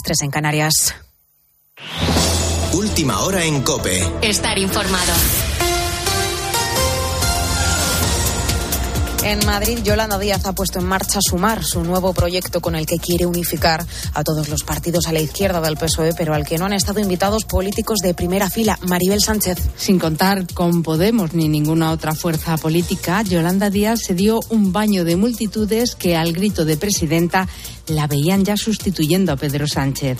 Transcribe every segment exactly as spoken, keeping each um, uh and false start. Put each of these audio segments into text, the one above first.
tres en Canarias. Última hora en COPE. Estar informado. En Madrid, Yolanda Díaz ha puesto en marcha Sumar, su nuevo proyecto con el que quiere unificar a todos los partidos a la izquierda del P S O E, pero al que no han estado invitados políticos de primera fila. Maribel Sánchez. Sin contar con Podemos ni ninguna otra fuerza política, Yolanda Díaz se dio un baño de multitudes que, al grito de presidenta, la veían ya sustituyendo a Pedro Sánchez.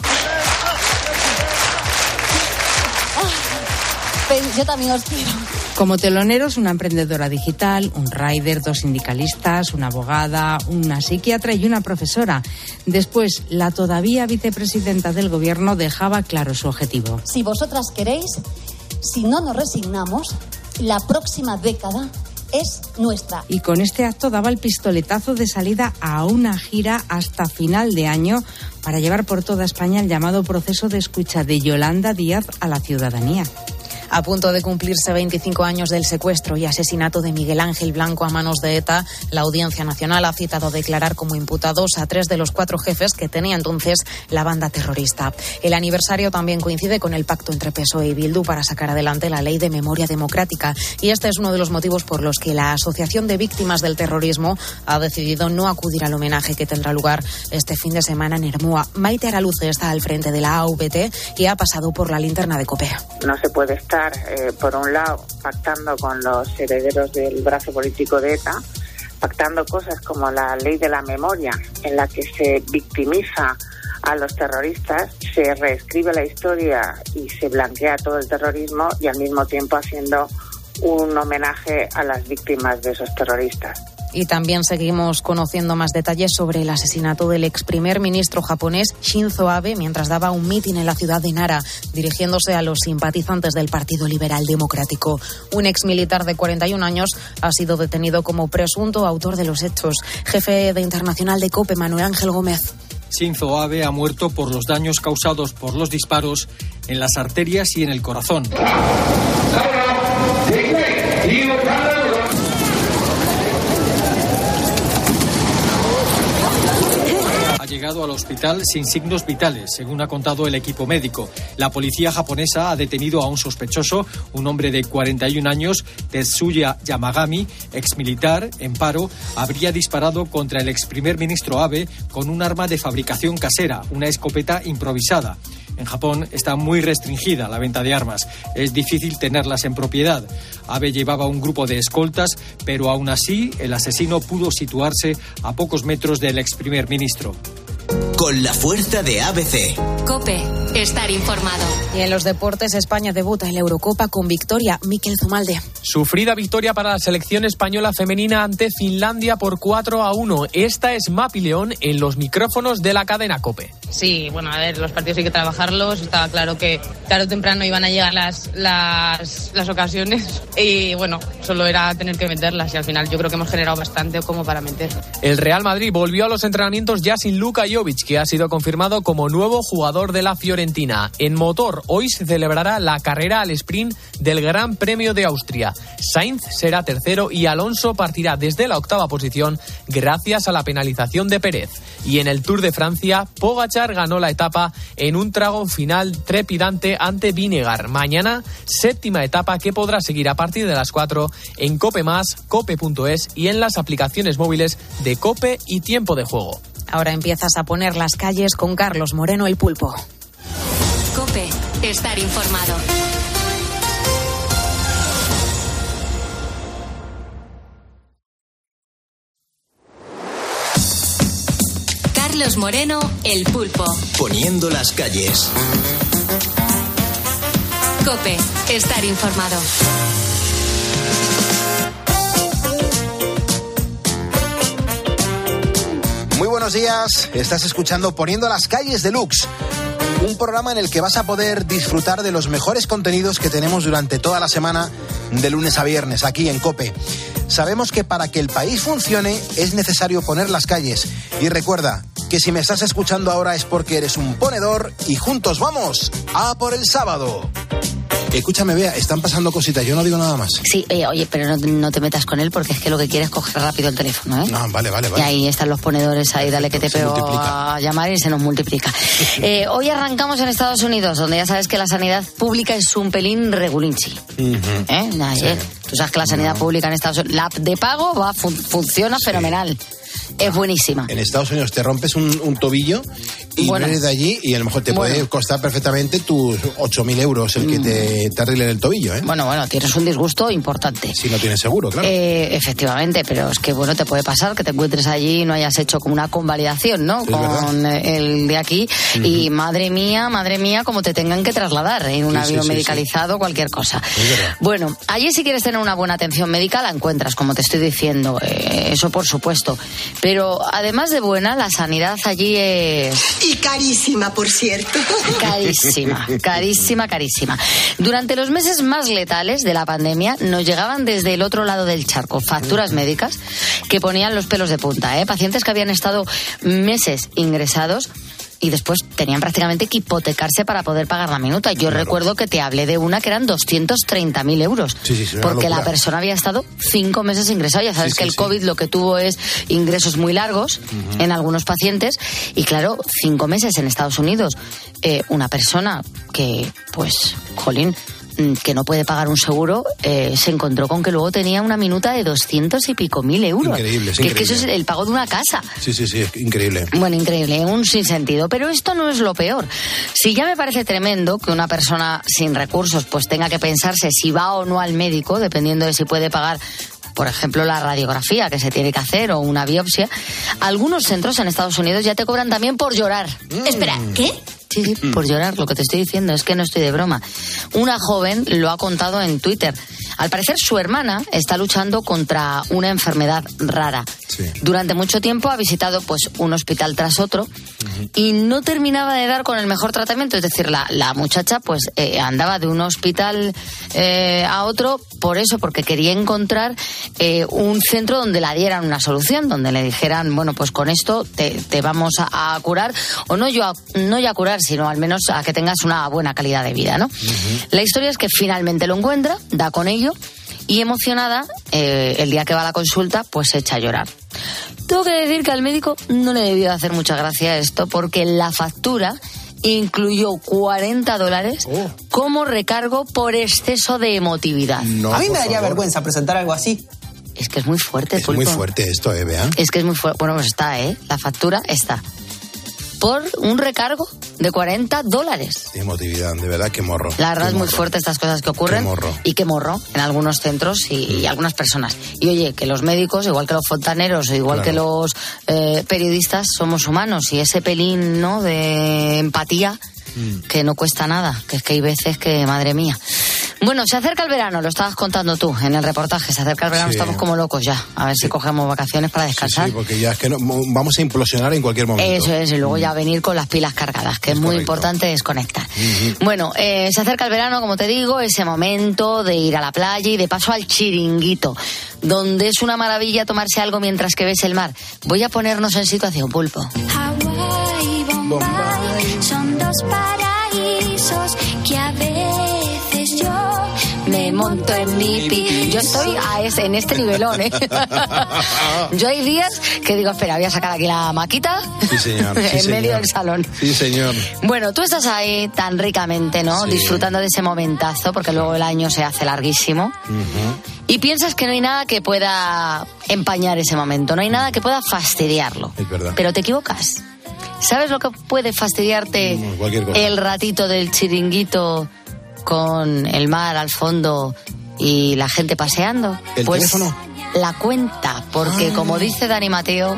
Yo también os quiero. Como teloneros, una emprendedora digital, un rider, dos sindicalistas, una abogada, una psiquiatra y una profesora. Después, la todavía vicepresidenta del Gobierno dejaba claro su objetivo. Si vosotras queréis, si no nos resignamos, la próxima década es nuestra. Y con este acto daba el pistoletazo de salida a una gira hasta final de año para llevar por toda España el llamado proceso de escucha de Yolanda Díaz a la ciudadanía. A punto de cumplirse veinticinco años del secuestro y asesinato de Miguel Ángel Blanco a manos de ETA, la Audiencia Nacional ha citado a declarar como imputados a tres de los cuatro jefes que tenía entonces la banda terrorista. El aniversario también coincide con el pacto entre P S O E y Bildu para sacar adelante la Ley de Memoria Democrática. Y este es uno de los motivos por los que la Asociación de Víctimas del Terrorismo ha decidido no acudir al homenaje que tendrá lugar este fin de semana en Ermua. Maite Araluce está al frente de la A V T y ha pasado por la linterna de COPE. No se puede estar Eh, por un lado, pactando con los herederos del brazo político de ETA, pactando cosas como la ley de la memoria, en la que se victimiza a los terroristas, se reescribe la historia y se blanquea todo el terrorismo, y al mismo tiempo haciendo un homenaje a las víctimas de esos terroristas. Y también seguimos conociendo más detalles sobre el asesinato del ex primer ministro japonés Shinzo Abe mientras daba un mitin en la ciudad de Nara, dirigiéndose a los simpatizantes del Partido Liberal Democrático. Un ex militar de cuarenta y un años ha sido detenido como presunto autor de los hechos. Jefe de Internacional de COPE, Manuel Ángel Gómez. Shinzo Abe ha muerto por los daños causados por los disparos en las arterias y en el corazón. Ha llegado al hospital sin signos vitales, según ha contado el equipo médico. La policía japonesa ha detenido a un sospechoso, un hombre de cuarenta y un años, Tetsuya Yamagami, exmilitar, en paro. Habría disparado contra el ex primer ministro Abe con un arma de fabricación casera, una escopeta improvisada. En Japón está muy restringida la venta de armas. Es difícil tenerlas en propiedad. Abe llevaba un grupo de escoltas, pero aún así el asesino pudo situarse a pocos metros del ex primer ministro. Con la fuerza de A B C. COPE. Estar informado. Y en los deportes, España debuta en la Eurocopa con victoria. Miquel Zumalde. Sufrida victoria para la selección española femenina ante Finlandia por cuatro a uno. Esta es Mapi León en los micrófonos de la cadena COPE. Sí, bueno, a ver, los partidos hay que trabajarlos. Estaba claro que tarde o temprano iban a llegar las, las, las ocasiones y bueno, solo era tener que meterlas y al final yo creo que hemos generado bastante como para meter. El Real Madrid volvió a los entrenamientos ya sin Luka Jovic, que ha sido confirmado como nuevo jugador de la Fiorentina. En motor, hoy se celebrará la carrera al sprint del Gran Premio de Austria. Sainz será tercero y Alonso partirá desde la octava posición gracias a la penalización de Pérez. Y en el Tour de Francia, Pogačar ganó la etapa en un trago final trepidante ante Vinegar. Mañana, séptima etapa que podrá seguir a partir de las cuatro en COPE más, cope punto es y en las aplicaciones móviles de COPE y Tiempo de Juego. Ahora empiezas a poner las calles con Carlos Moreno, el Pulpo. COPE. Estar informado. Carlos Moreno, el Pulpo. Poniendo las calles. COPE. Estar informado. Muy buenos días, estás escuchando Poniendo las calles deluxe, un programa en el que vas a poder disfrutar de los mejores contenidos que tenemos durante toda la semana, de lunes a viernes, aquí en COPE. Sabemos que para que el país funcione es necesario poner las calles. Y recuerda que si me estás escuchando ahora es porque eres un ponedor y juntos vamos a por el sábado. Escúchame, Bea, están pasando cositas, yo no digo nada más. Sí, eh, oye, pero no, no te metas con él porque es que lo que quiere es coger rápido el teléfono, ¿eh? No, vale, vale, vale. Y ahí están los ponedores, ahí dale que te pego a llamar y se nos multiplica. eh, hoy arrancamos en Estados Unidos, donde ya sabes que la sanidad pública es un pelín regulinchi. Uh-huh. ¿Eh? Ayer, sí. Tú sabes que la sanidad uh-huh. pública en Estados Unidos, la app de pago va fun- funciona sí. fenomenal. Es buenísima. En Estados Unidos te rompes un, un tobillo y bueno, no eres de allí y a lo mejor te bueno. puede costar perfectamente tus ocho mil euros el que te, te arreglen el tobillo, ¿eh? Bueno, bueno, tienes un disgusto importante. Si no tienes seguro, claro. Eh, efectivamente, pero es que, bueno, te puede pasar que te encuentres allí y no hayas hecho como una convalidación, ¿no? Es con verdad. El de aquí uh-huh. y madre mía, madre mía, como te tengan que trasladar en un sí, avión sí, medicalizado, sí. cualquier cosa. Bueno, allí si quieres tener una buena atención médica la encuentras, como te estoy diciendo, eh, eso por supuesto. Pero además de buena, la sanidad allí es... Y carísima, por cierto. Carísima, carísima, carísima. Durante los meses más letales de la pandemia nos llegaban desde el otro lado del charco facturas médicas que ponían los pelos de punta, ¿eh? Pacientes que habían estado meses ingresados y después tenían prácticamente que hipotecarse para poder pagar la minuta. Yo claro. recuerdo que te hablé de una que eran doscientos treinta mil euros. Sí, sí, sí, porque la persona había estado cinco meses ingresada. Ya sabes sí, que sí, el sí. COVID lo que tuvo es ingresos muy largos uh-huh. en algunos pacientes. Y claro, cinco meses en Estados Unidos. Eh, una persona que, pues, jolín, que no puede pagar un seguro, eh, se encontró con que luego tenía una minuta de doscientos y pico mil euros. Increíble, es que, increíble. que eso es el pago de una casa. Sí, sí, sí, es increíble. Bueno, increíble, un sinsentido. Pero esto no es lo peor. Si ya me parece tremendo que una persona sin recursos pues tenga que pensarse si va o no al médico, dependiendo de si puede pagar, por ejemplo, la radiografía que se tiene que hacer o una biopsia, algunos centros en Estados Unidos ya te cobran también por llorar. Mm. Espera, ¿qué? Sí, sí, por llorar, lo que te estoy diciendo, es que no estoy de broma. Una joven lo ha contado en Twitter. Al parecer, su hermana está luchando contra una enfermedad rara. Sí. Durante mucho tiempo ha visitado pues un hospital tras otro uh-huh. y no terminaba de dar con el mejor tratamiento. Es decir, la, la muchacha pues eh, andaba de un hospital eh, a otro por eso, porque quería encontrar eh, un centro donde la dieran una solución, donde le dijeran, bueno, pues con esto te, te vamos a, a curar, o no yo a, no ya a curar, sino al menos a que tengas una buena calidad de vida, ¿no? Uh-huh. La historia es que finalmente lo encuentra, da con ello y emocionada, eh, el día que va a la consulta, pues se echa a llorar. Tengo que decir que al médico no le debió hacer mucha gracia esto, porque la factura incluyó cuarenta dólares oh. como recargo por exceso de emotividad. No, a mí me daría favor. vergüenza presentar algo así. Es que es muy fuerte, Es Pulpo. muy fuerte esto, ¿eh, Bea? Es que es muy fuerte. Bueno, pues está, ¿eh? La factura está. Por un recargo de cuarenta dólares. Emotividad, de verdad, qué morro. La verdad qué es muy morro. fuerte estas cosas que ocurren. Qué morro. Y qué morro en algunos centros y, mm. y algunas personas. Y oye, que los médicos, igual que los fontaneros, o igual claro. que los eh, periodistas, somos humanos. Y ese pelín, ¿no?, de empatía, mm. que no cuesta nada. Que es que hay veces que, madre mía. Bueno, se acerca el verano, lo estabas contando tú en el reportaje. Se acerca el verano, sí. estamos como locos ya. A ver sí. si cogemos vacaciones para descansar. Sí, sí, porque ya es que no, vamos a implosionar en cualquier momento. Eso es, y luego mm. ya venir con las pilas cargadas, que es, es muy correcto. Importante desconectar. Mm-hmm. Bueno, eh, se acerca el verano, como te digo, ese momento de ir a la playa y de paso al chiringuito, donde es una maravilla tomarse algo mientras que ves el mar. Voy a ponernos en situación, Pulpo. Hawái y Bombay son dos paraísos que a veces yo me monto en mi pi. Yo estoy a ese, en este nivelón, ¿eh? Yo hay días que digo, espera, voy a sacar aquí la maquita. Sí, señor. Sí, en señor. medio del salón. Sí, señor. Bueno, tú estás ahí tan ricamente, ¿no? Sí. Disfrutando de ese momentazo, porque luego el año se hace larguísimo. Uh-huh. Y piensas que no hay nada que pueda empañar ese momento, no hay nada que pueda fastidiarlo. Es verdad. Pero te equivocas. ¿Sabes lo que puede fastidiarte no, el ratito del chiringuito con el mar al fondo y la gente paseando? ¿El pues teléfono? La cuenta, porque ah. como dice Dani Mateo,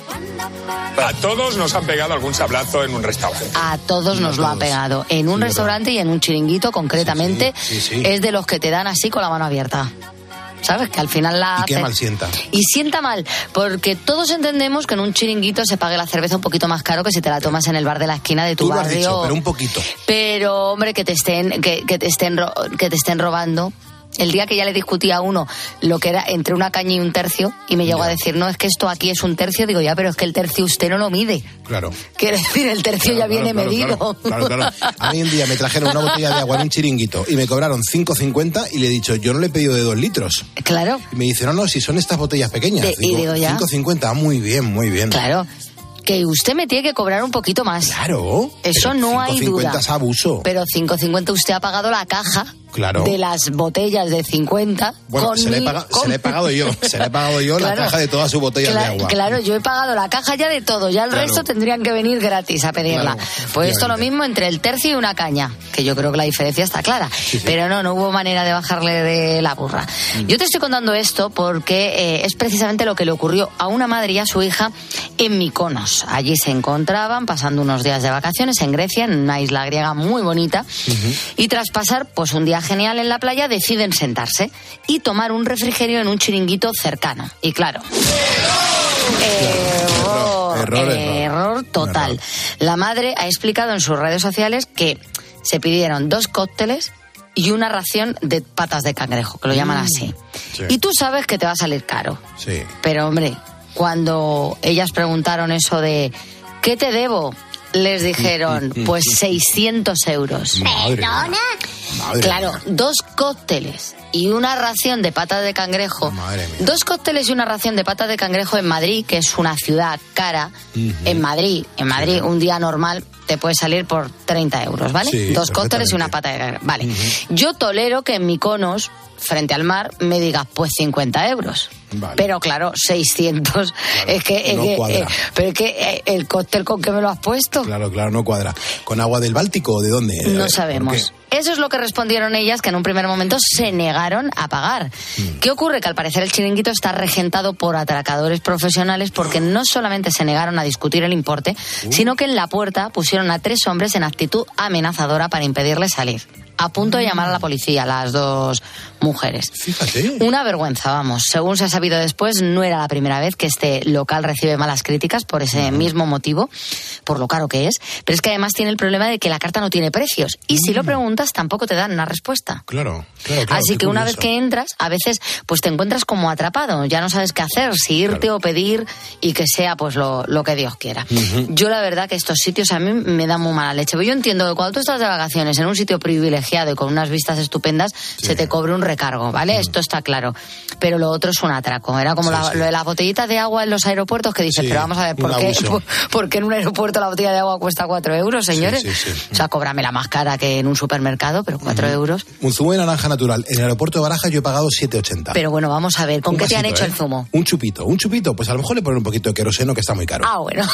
a todos nos han pegado algún sablazo en un restaurante. A todos nos lo ha pegado. En un sí, restaurante verdad. Y en un chiringuito concretamente. Sí, sí, sí, sí. Es de los que te dan así con la mano abierta. ¿Sabes? Que al final la... Y qué mal sienta. Y sienta mal, porque todos entendemos que en un chiringuito se pague la cerveza un poquito más caro que si te la tomas en el bar de la esquina de tu Tú lo barrio. Has dicho, pero un poquito. Pero, hombre, que te estén, que, que te estén, ro... que te estén robando el día que ya le discutí a uno lo que era entre una caña y un tercio, y me llegó Ya. a decir, no, es que esto aquí es un tercio, digo, ya, pero es que el tercio usted no lo mide. Claro. Quiere decir, el tercio Claro, ya viene claro, medido. Claro, claro, claro. A mí un día me trajeron una botella de agua en un chiringuito y me cobraron cinco cincuenta y le he dicho, yo no le he pedido de dos litros. Claro. Y me dice, no, no, si son estas botellas pequeñas. De- y digo, ya. cinco cincuenta, muy bien, muy bien. Claro. Que usted me tiene que cobrar un poquito más. Claro. Eso pero no hay cinco cincuenta duda. es abuso. Pero cinco cincuenta usted ha pagado la caja Claro. de las botellas de cincuenta. Bueno, con se le, he mi- paga- con- se le he pagado yo. Se le he pagado yo Claro. la caja de todas sus botellas Cla- de agua. Claro, yo he pagado la caja ya de todo, ya el Claro. resto tendrían que venir gratis a pedirla. Claro, pues esto lo efectivamente. mismo entre el tercio y una caña, que yo creo que la diferencia está clara. Sí, sí. Pero no, no hubo manera de bajarle de la burra. Mm. Yo te estoy contando esto porque eh, es precisamente lo que le ocurrió a una madre y a su hija en Mykonos. Allí se encontraban pasando unos días de vacaciones en Grecia, en una isla griega muy bonita, y tras pasar pues un día genial en la playa deciden sentarse y tomar un refrigerio en un chiringuito cercano. Y claro, error, Error, error. error total. Error. La madre ha explicado en sus redes sociales que se pidieron dos cócteles y una ración de patas de cangrejo, que lo llaman así. Sí. Y tú sabes que te va a salir caro. Sí. Pero hombre, cuando ellas preguntaron eso de ¿qué te debo?, les dijeron, pues seiscientos euros. Madre mía. Madre Claro, mía. dos cócteles y una ración de patas de cangrejo. Madre mía. Dos cócteles y una ración de patas de cangrejo en Madrid, que es una ciudad cara. En Madrid, en Madrid, un día normal te puede salir por treinta euros, ¿vale? Sí, dos cócteles y una perfectamente. pata de cangrejo. Vale. Yo tolero que en Mykonos, frente al mar, me digas, pues cincuenta euros. Vale. Pero claro, seiscientos. es que, es no que, cuadra. eh, pero es que eh, el cóctel con que me lo has puesto. Claro, claro, no cuadra. ¿Con agua del Báltico o de dónde? A No ver, sabemos. ¿por Eso es lo que respondieron ellas, que en un primer momento se negaron a pagar. Mm. ¿Qué ocurre? Que al parecer el chiringuito está regentado por atracadores profesionales porque no solamente se negaron a discutir el importe, Uh. sino que en la puerta pusieron a tres hombres en actitud amenazadora para impedirles salir. A punto de llamar a la policía, las dos mujeres. Fíjate. Una vergüenza, vamos. Según se ha sabido después, no era la primera vez que este local recibe malas críticas por ese mismo motivo, por lo caro que es. Pero es que además tiene el problema de que la carta no tiene precios. Y si lo preguntas, tampoco te dan una respuesta. Claro, claro, claro. Así qué que una vez curioso. que entras, a veces pues te encuentras como atrapado. Ya no sabes qué hacer, si irte Claro. o pedir y que sea pues lo, lo que Dios quiera. Ujú. Yo la verdad que estos sitios a mí me dan muy mala leche. Pero yo entiendo que cuando tú estás de vacaciones en un sitio privilegiado y con unas vistas estupendas, se te cobre un recargo, ¿vale? Esto está claro. Pero lo otro es un atraco. Era como Sí, la- sí. lo de las botellitas de agua en los aeropuertos que dices, Sí, pero vamos a ver, ¿por un qué, abuso. por, por qué en un aeropuerto la botella de agua cuesta cuatro euros, señores? Sí, sí, sí. O sea, cóbramela más cara que en un supermercado, pero cuatro euros. Un zumo de naranja natural. En el aeropuerto de Barajas yo he pagado siete ochenta. Pero bueno, vamos a ver, ¿con Un qué te han vasito, hecho ¿eh? el zumo? Un chupito, un chupito. Pues a lo mejor le ponen un poquito de queroseno que está muy caro. Ah, bueno.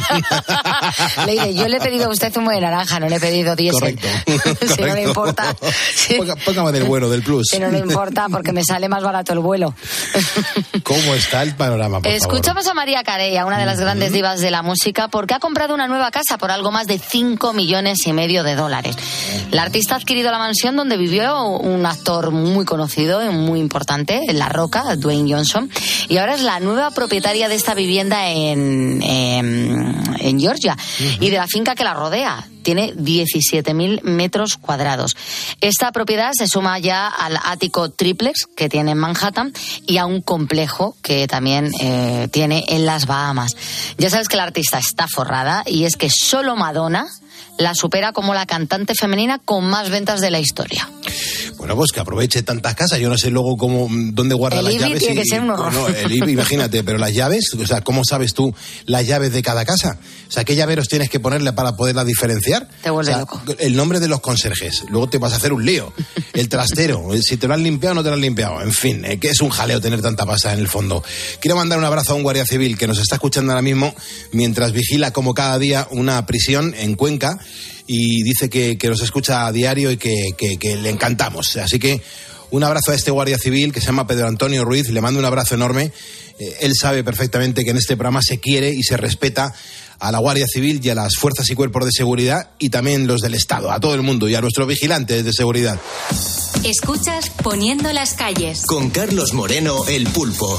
Le diré, yo le he pedido a usted zumo de naranja, no le he pedido diésel. Correcto. Si no le Correcto. importa. Sí. Ponga- Póngame del bueno, del plus. Si no le importa, porque me sale más barato el vuelo. ¿Cómo está el panorama, por Escuchamos favor? a María Carey, a una de las grandes divas de la música, porque ha comprado una nueva casa por algo más de cinco millones y medio de dólares. La artista ha adquirido la mansión donde vivió un actor muy conocido y muy importante, en La Roca, Dwayne Johnson, y ahora es la nueva propietaria de esta vivienda en, en, en Georgia y de la finca que la rodea. Tiene diecisiete mil metros cuadrados. Esta propiedad se suma ya al ático triplex que tiene en Manhattan y a un complejo que también eh, tiene en las Bahamas. Ya sabes que la artista está forrada y es que solo Madonna la supera como la cantante femenina con más ventas de la historia. Bueno, pues que aproveche tantas casas. Yo no sé luego cómo, dónde guarda El las I B I llaves. tiene que ser un horror. No, el I B I, imagínate, pero las llaves, o sea, ¿cómo sabes tú las llaves de cada casa? O sea, ¿qué llaveros tienes que ponerle para poderlas diferenciar? Te vuelve O sea, loco. El nombre de los conserjes. Luego te vas a hacer un lío. El trastero, si te lo han limpiado o no te lo han limpiado. En fin, eh, que es un jaleo tener tanta pasta en el fondo. Quiero mandar un abrazo a un guardia civil que nos está escuchando ahora mismo mientras vigila como cada día una prisión en Cuenca y dice que, que nos escucha a diario y que, que, que le encantamos. Así que un abrazo a este guardia civil que se llama Pedro Antonio Ruiz, le mando un abrazo enorme. Eh, él sabe perfectamente que en este programa se quiere y se respeta a la Guardia Civil y a las fuerzas y cuerpos de seguridad y también los del Estado, a todo el mundo y a nuestros vigilantes de seguridad. Escuchas Poniendo las calles. Con Carlos Moreno, el pulpo.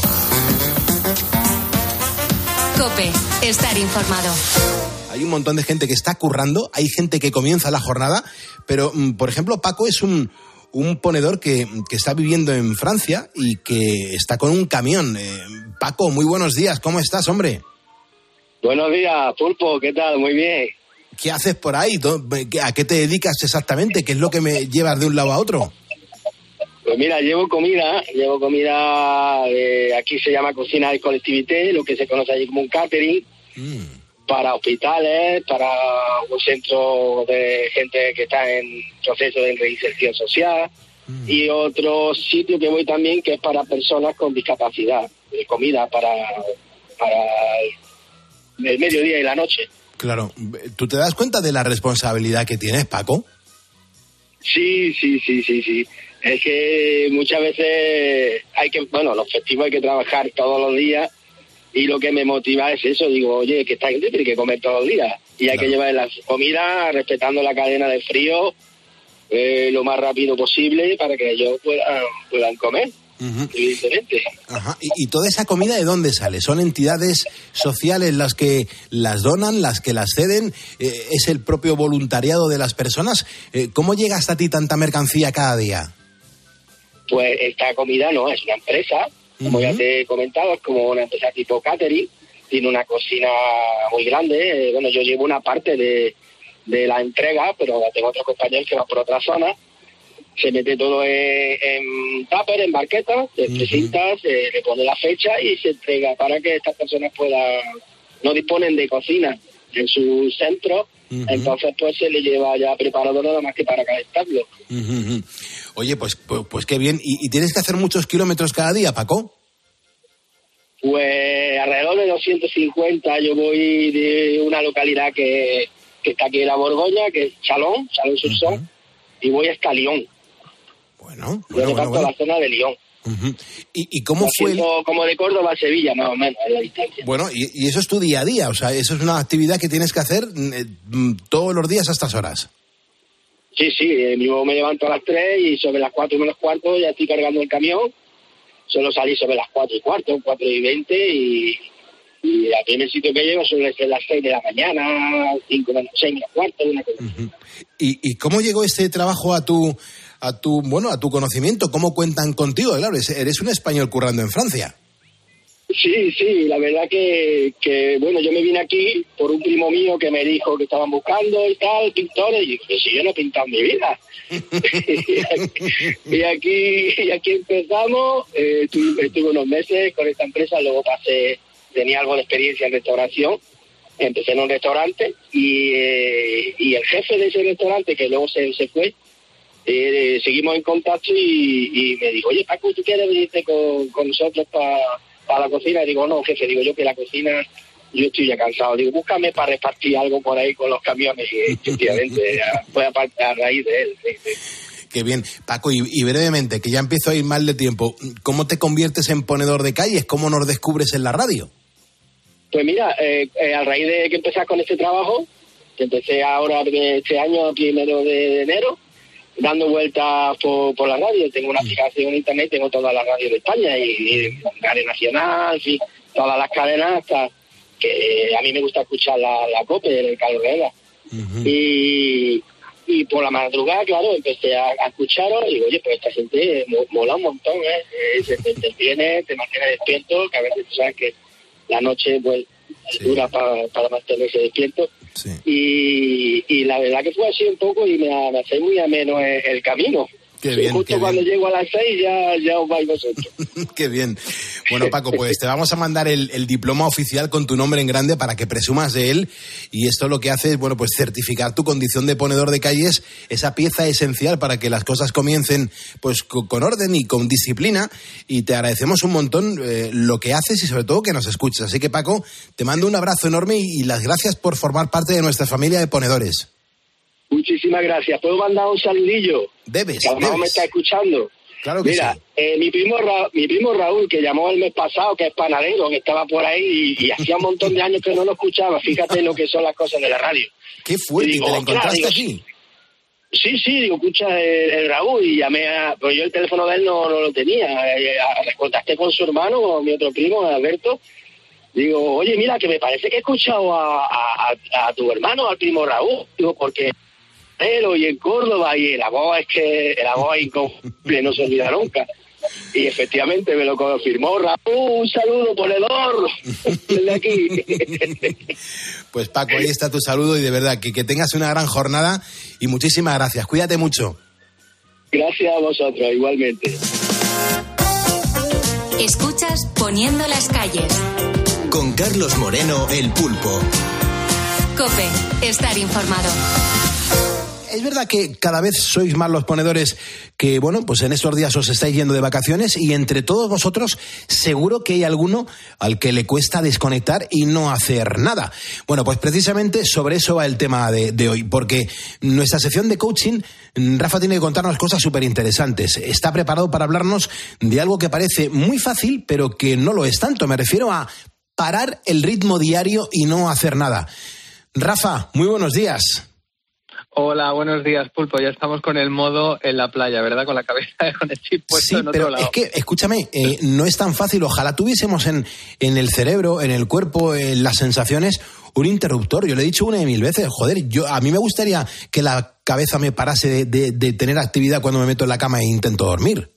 COPE. Estar informado. Hay un montón de gente que está currando, hay gente que comienza la jornada, pero, mm, por ejemplo, Paco es un, un ponedor que, que está viviendo en Francia y que está con un camión. Eh, Paco, muy buenos días, ¿cómo estás, hombre? Buenos días, Pulpo, ¿qué tal? Muy bien. ¿Qué haces por ahí? ¿A qué te dedicas exactamente? ¿Qué es lo que me llevas de un lado a otro? Pues mira, llevo comida, llevo comida, de, aquí se llama cocina de colectivité, lo que se conoce allí como un catering, mm. para hospitales, para un centro de gente que está en proceso de reinserción social, mm. y otro sitio que voy también que es para personas con discapacidad, de comida para, para el mediodía y la noche. Claro, ¿tú te das cuenta de la responsabilidad que tienes, Paco? Sí, sí, sí, sí, sí. Es que muchas veces hay que, bueno, los festivos hay que trabajar todos los días y lo que me motiva es eso, digo, oye, que esta gente tiene que comer todos los días y hay claro. que llevar la comida respetando la cadena de frío eh, lo más rápido posible para que ellos puedan, puedan comer. Uh-huh. Evidentemente. Ajá. ¿Y, ¿Y toda esa comida de dónde sale? ¿Son entidades sociales las que las donan, las que las ceden? Eh, ¿Es el propio voluntariado de las personas? Eh, ¿Cómo llega hasta ti tanta mercancía cada día? Pues esta comida no, es una empresa, como uh-huh. ya te he comentado, es como una empresa tipo catering, tiene una cocina muy grande, eh, bueno, yo llevo una parte de, de la entrega, pero tengo otros compañeros que van por otra zona, se mete todo en, en tupper, en barquetas, se uh-huh. presenta, se le pone la fecha y se entrega para que estas personas puedan, no disponen de cocina en su centro, uh-huh. entonces pues se le lleva ya preparado nada más que para calentarlo. Uh-huh. Oye, pues, pues pues qué bien. ¿Y, ¿Y tienes que hacer muchos kilómetros cada día, Paco? Pues alrededor de doscientos cincuenta. Yo voy de una localidad que, que está aquí en la Borgoña, que es Chalón, Chalón sur Son, uh-huh. y voy hasta Lyon. Bueno, yo bueno, me bueno, bueno. la zona de Lyon. Uh-huh. ¿Y, ¿Y cómo fue? El... Como de Córdoba a Sevilla, más o menos, a la distancia. Bueno, y, y eso es tu día a día, o sea, eso es una actividad que tienes que hacer eh, todos los días a estas horas. Sí, sí, eh, yo me levanto a las tres y sobre las cuatro menos cuarto ya estoy cargando el camión. Suelo salir sobre las cuatro y cuarto, cuatro y veinte y, y aquí en el sitio que llego suele ser las seis de la mañana, cinco menos seis menos cuarto, una cosa. Uh-huh. ¿Y, ¿Y cómo llegó este trabajo a tu, a tu, bueno, a tu conocimiento? ¿Cómo cuentan contigo? Claro, eres un español currando en Francia. Sí, sí, la verdad que, que, bueno, yo me vine aquí por un primo mío que me dijo que estaban buscando y tal, pintores, y dije, si yo no he pintado en mi vida. y, aquí, y aquí empezamos, eh, estuve, estuve unos meses con esta empresa, luego pasé, tenía algo de experiencia en restauración, empecé en un restaurante y, eh, y el jefe de ese restaurante, que luego se, se fue, eh, seguimos en contacto y, y me dijo, oye, Paco, ¿tú quieres venirte con, con nosotros para... para la cocina? Y digo, no, jefe, digo yo que la cocina, yo estoy ya cansado. Digo, búscame para repartir algo por ahí con los camiones. Y efectivamente, fue aparte a raíz de él. Sí, sí. Qué bien. Paco, y, y brevemente, que ya empiezo a ir mal de tiempo, ¿cómo te conviertes en ponedor de calles? ¿Cómo nos descubres en la radio? Pues mira, eh, eh, a raíz de que empecé con este trabajo, que empecé ahora este año, primero de enero, dando vueltas por, por la radio. Tengo una aplicación en internet, tengo todas las radios de España y, y Cadena Nacional, en fin, todas las cadenas, hasta que a mí me gusta escuchar la, la COPE, el Carlos Herrera. Uh-huh. Y, y por la madrugada, claro, empecé a, a escucharos y digo, oye, pues esta gente mola un montón, ¿eh? Se te entretiene, te mantiene despierto, que a veces tú sabes que la noche pues sí. dura para, para mantenerse despierto. Sí. Y, y la verdad que fue así un poco y me, me hace muy ameno el, el camino. Qué bien, justo qué cuando bien. llego a las seis ya, ya os vais vosotros. Qué bien. Bueno, Paco, pues te vamos a mandar el, el diploma oficial con tu nombre en grande para que presumas de él, y esto lo que hace es, bueno, pues certificar tu condición de ponedor de calles, esa pieza esencial para que las cosas comiencen pues con, con orden y con disciplina, y te agradecemos un montón eh, lo que haces y sobre todo que nos escuches. Así que, Paco, te mando un abrazo enorme y, y las gracias por formar parte de nuestra familia de ponedores. Muchísimas gracias. ¿Puedo mandar un saludillo? Debes, que a lo mejor debes. me está escuchando. Claro que Mira, sí. eh, mi primo Ra- mi primo Raúl, que llamó el mes pasado, que es panadero, que estaba por ahí y, y hacía un montón de años que no lo escuchaba. Fíjate lo que son las cosas de la radio. Qué fuerte, digo, ¿te la encontraste claro, aquí? Sí, sí, digo, escucha el, el Raúl, y llamé a... Pero yo el teléfono de él no, no lo tenía. Eh, a, contacté con su hermano, mi otro primo, Alberto. Digo, oye, mira, que me parece que he escuchado a, a, a, a tu hermano, al primo Raúl. Digo, porque Janeiro y en Córdoba, y el amor es que el amor es incomparable, no se olvida nunca. Y efectivamente me lo confirmó Raúl. Un saludo, ponedor, desde aquí. Pues Paco, ahí está tu saludo y de verdad que, que tengas una gran jornada y muchísimas gracias. Cuídate mucho. Gracias a vosotros, igualmente. Escuchas Poniendo las calles. Con Carlos Moreno, el Pulpo. COPE, estar informado. Es verdad que cada vez sois más los ponedores que, bueno, pues en estos días os estáis yendo de vacaciones y entre todos vosotros seguro que hay alguno al que le cuesta desconectar y no hacer nada. Bueno, pues precisamente sobre eso va el tema de, de hoy, porque nuestra sección de coaching, Rafa tiene que contarnos cosas súper interesantes. Está preparado para hablarnos de algo que parece muy fácil, pero que no lo es tanto. Me refiero a parar el ritmo diario y no hacer nada. Rafa, muy buenos días. Hola, buenos días, Pulpo. Ya estamos con el modo en la playa, ¿verdad? Con la cabeza, con el chip puesto sí, en otro pero lado. Es que, escúchame, eh, no es tan fácil. Ojalá tuviésemos en, en el cerebro, en el cuerpo, en las sensaciones, un interruptor. Yo lo he dicho una y mil veces. Joder, yo a mí me gustaría que la cabeza me parase de, de, de tener actividad cuando me meto en la cama e intento dormir.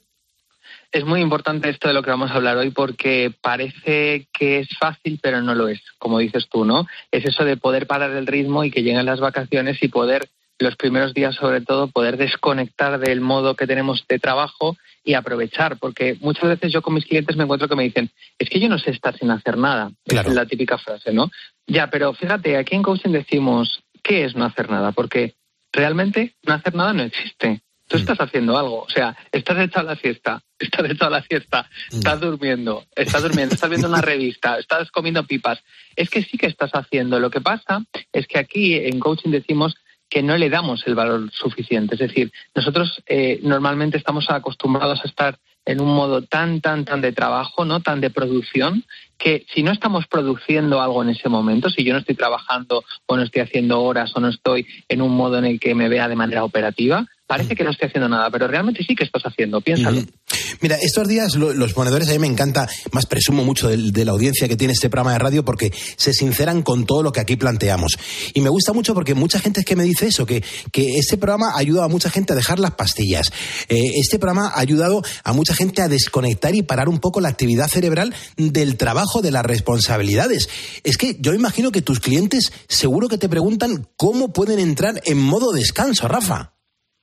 Es muy importante esto de lo que vamos a hablar hoy porque parece que es fácil, pero no lo es, como dices tú, ¿no? Es eso de poder parar el ritmo y que lleguen las vacaciones y poder, los primeros días sobre todo, poder desconectar del modo que tenemos de trabajo y aprovechar, porque muchas veces yo con mis clientes me encuentro que me dicen, es que yo no sé estar sin hacer nada. Claro. Es la típica frase, ¿no? Ya, pero fíjate, aquí en coaching decimos, ¿qué es no hacer nada? Porque realmente no hacer nada no existe. Tú estás haciendo algo, o sea, estás echado a la siesta, estás echado a la siesta, estás durmiendo, estás durmiendo, estás viendo una revista, estás comiendo pipas. Es que sí que estás haciendo. Lo que pasa es que aquí en coaching decimos que no le damos el valor suficiente. Es decir, nosotros eh, normalmente estamos acostumbrados a estar en un modo tan, tan, tan de trabajo, ¿no? Tan de producción, que si no estamos produciendo algo en ese momento, si yo no estoy trabajando o no estoy haciendo horas o no estoy en un modo en el que me vea de manera operativa, parece que no estoy haciendo nada, pero realmente sí que estás haciendo, piénsalo. Mira, estos días lo, los ponedores, a mí me encanta, más presumo mucho de, de la audiencia que tiene este programa de radio porque se sinceran con todo lo que aquí planteamos. Y me gusta mucho porque mucha gente es que me dice eso, que, que este programa ha ayudado a mucha gente a dejar las pastillas. Eh, este programa ha ayudado a mucha gente a desconectar y parar un poco la actividad cerebral del trabajo, de las responsabilidades. Es que yo imagino que tus clientes seguro que te preguntan cómo pueden entrar en modo descanso, Rafa.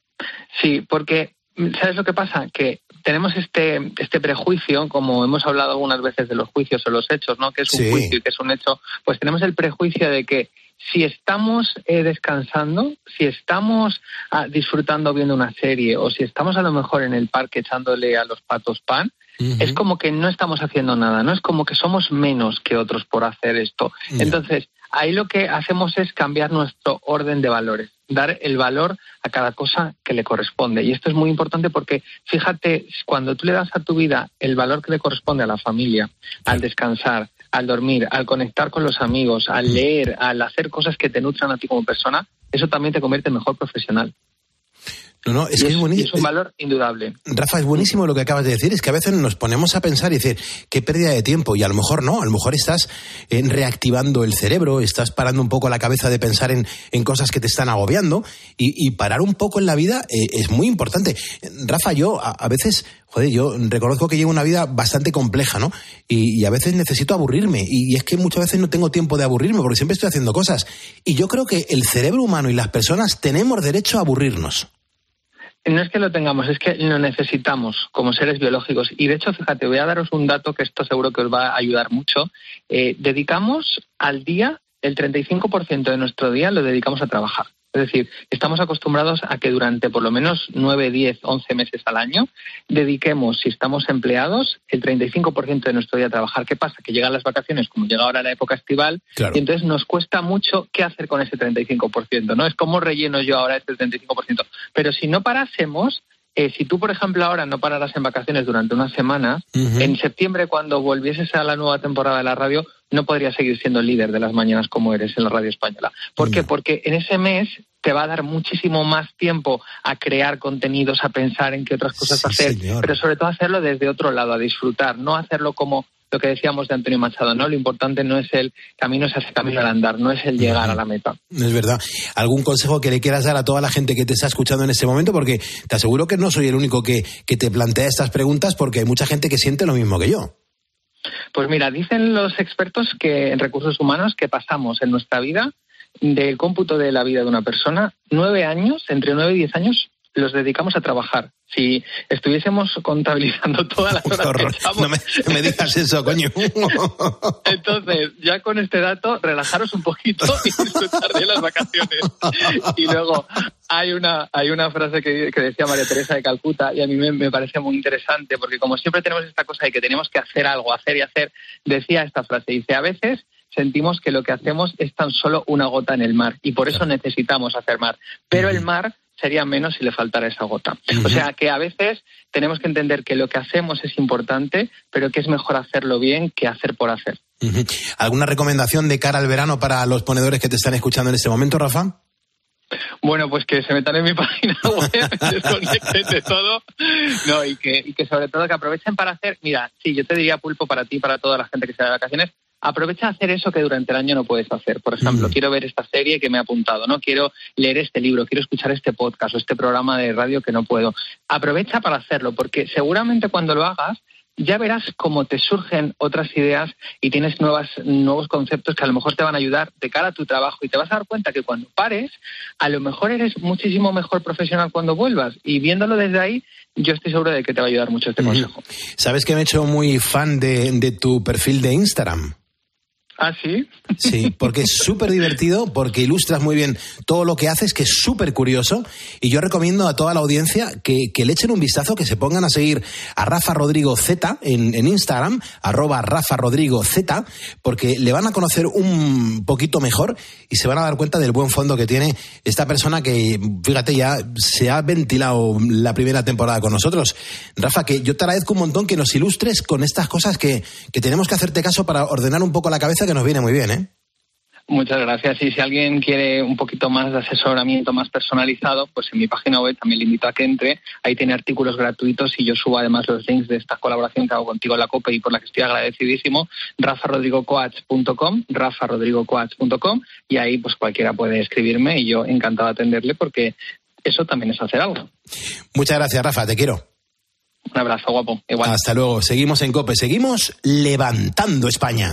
Sí, porque, ¿sabes lo que pasa? Que tenemos este este prejuicio, como hemos hablado algunas veces de los juicios o los hechos, ¿no? Que es un sí. juicio y que es un hecho, pues tenemos el prejuicio de que si estamos eh, descansando, si estamos ah, disfrutando viendo una serie o si estamos a lo mejor en el parque echándole a los patos pan, uh-huh. es como que no estamos haciendo nada, ¿no? Es como que somos menos que otros por hacer esto. Yeah. Entonces, ahí lo que hacemos es cambiar nuestro orden de valores, dar el valor a cada cosa que le corresponde. Y esto es muy importante porque, fíjate, cuando tú le das a tu vida el valor que le corresponde a la familia, al descansar, al dormir, al conectar con los amigos, al leer, al hacer cosas que te nutran a ti como persona, eso también te convierte en mejor profesional. No, no, es, que es, es, buenísimo. Es un valor indudable. Rafa, es buenísimo lo que acabas de decir. Es que a veces nos ponemos a pensar y decir, qué pérdida de tiempo. Y a lo mejor no, a lo mejor estás eh, reactivando el cerebro, estás parando un poco la cabeza de pensar en, en cosas que te están agobiando. Y, y parar un poco en la vida eh, es muy importante. Rafa, yo a, a veces, joder, yo reconozco que llevo una vida bastante compleja, ¿no? Y, y a veces necesito aburrirme. Y, y es que muchas veces no tengo tiempo de aburrirme porque siempre estoy haciendo cosas. Y yo creo que el cerebro humano y las personas tenemos derecho a aburrirnos. No es que lo tengamos, es que lo necesitamos como seres biológicos. Y de hecho, fíjate, voy a daros un dato que esto seguro que os va a ayudar mucho. Eh, dedicamos al día, el treinta y cinco por ciento de nuestro día lo dedicamos a trabajar. Es decir, estamos acostumbrados a que durante por lo menos nueve, diez, once meses al año dediquemos, si estamos empleados, el treinta y cinco por ciento de nuestro día a trabajar. ¿Qué pasa? Que llegan las vacaciones, como llega ahora la época estival, claro. Y entonces nos cuesta mucho qué hacer con ese treinta y cinco por ciento, ¿no? Es como relleno yo ahora este treinta y cinco por ciento. Pero si no parásemos, eh, si tú, por ejemplo, ahora no pararas en vacaciones durante una semana, uh-huh. en septiembre, cuando volvieses a la nueva temporada de la radio, no podrías seguir siendo líder de las mañanas como eres en la radio española. ¿Por qué? Porque en ese mes te va a dar muchísimo más tiempo a crear contenidos, a pensar en qué otras cosas sí, hacer, señor. Pero sobre todo hacerlo desde otro lado, a disfrutar, no hacerlo como lo que decíamos de Antonio Machado, ¿no? Lo importante no es el camino, es ese camino al andar, no es el llegar a la meta. Es verdad. ¿Algún consejo que le quieras dar a toda la gente que te está escuchando en este momento? Porque te aseguro que no soy el único que, que te plantea estas preguntas, porque hay mucha gente que siente lo mismo que yo. Pues mira, dicen los expertos que en recursos humanos que pasamos en nuestra vida, del cómputo de la vida de una persona, nueve años, entre nueve y diez años, los dedicamos a trabajar. Si estuviésemos contabilizando todas las horas que echamos... No me, no me digas eso, coño. Entonces, ya con este dato, relajaros un poquito y disfrutar de las vacaciones. Y luego, hay una hay una frase que, que decía María Teresa de Calcuta, y a mí me, me parece muy interesante, porque como siempre tenemos esta cosa de que tenemos que hacer algo, hacer y hacer, decía esta frase, dice, a veces sentimos que lo que hacemos es tan solo una gota en el mar, y por eso necesitamos hacer mar. Pero el mar sería menos si le faltara esa gota. Uh-huh. O sea que a veces tenemos que entender que lo que hacemos es importante, pero que es mejor hacerlo bien que hacer por hacer. Uh-huh. ¿Alguna recomendación de cara al verano para los ponedores que te están escuchando en este momento, Rafa? Bueno, pues que se metan en mi página web, desconecten de todo, no, y que, y que sobre todo que aprovechen para hacer, mira, sí, yo te diría, Pulpo, para ti, para toda la gente que se da de vacaciones, aprovecha a hacer eso que durante el año no puedes hacer. Por ejemplo, mm. quiero ver esta serie que me he apuntado, ¿no? Quiero leer este libro, quiero escuchar este podcast o este programa de radio que no puedo. Aprovecha para hacerlo, porque seguramente cuando lo hagas ya verás cómo te surgen otras ideas y tienes nuevas, nuevos conceptos que a lo mejor te van a ayudar de cara a tu trabajo, y te vas a dar cuenta que cuando pares, a lo mejor eres muchísimo mejor profesional cuando vuelvas, y viéndolo desde ahí, yo estoy seguro de que te va a ayudar mucho este consejo. ¿Sabes que me he hecho muy fan de, de tu perfil de Instagram? ¿Ah, sí? Sí, porque es súper divertido, porque ilustras muy bien todo lo que haces, que es súper curioso, y yo recomiendo a toda la audiencia que, que le echen un vistazo, que se pongan a seguir a Rafa Rodrigo Z en, en Instagram, arroba Rafa Rodrigo Z, porque le van a conocer un poquito mejor y se van a dar cuenta del buen fondo que tiene esta persona que, fíjate, ya se ha ventilado la primera temporada con nosotros. Rafa, que yo te agradezco un montón que nos ilustres con estas cosas que, que tenemos que hacerte caso para ordenar un poco la cabeza, que nos viene muy bien, ¿eh? Muchas gracias. Y si alguien quiere un poquito más de asesoramiento más personalizado, pues en mi página web también le invito a que entre. Ahí tiene artículos gratuitos y yo subo además los links de esta colaboración que hago contigo en la COPE y por la que estoy agradecidísimo. rafa rodrigo coach punto com, rafa rodrigo coach punto com, y ahí pues cualquiera puede escribirme y yo encantado de atenderle, porque eso también es hacer algo. Muchas gracias, Rafa, te quiero. Un abrazo, guapo. Igual. Hasta luego. Seguimos en COPE, seguimos levantando España.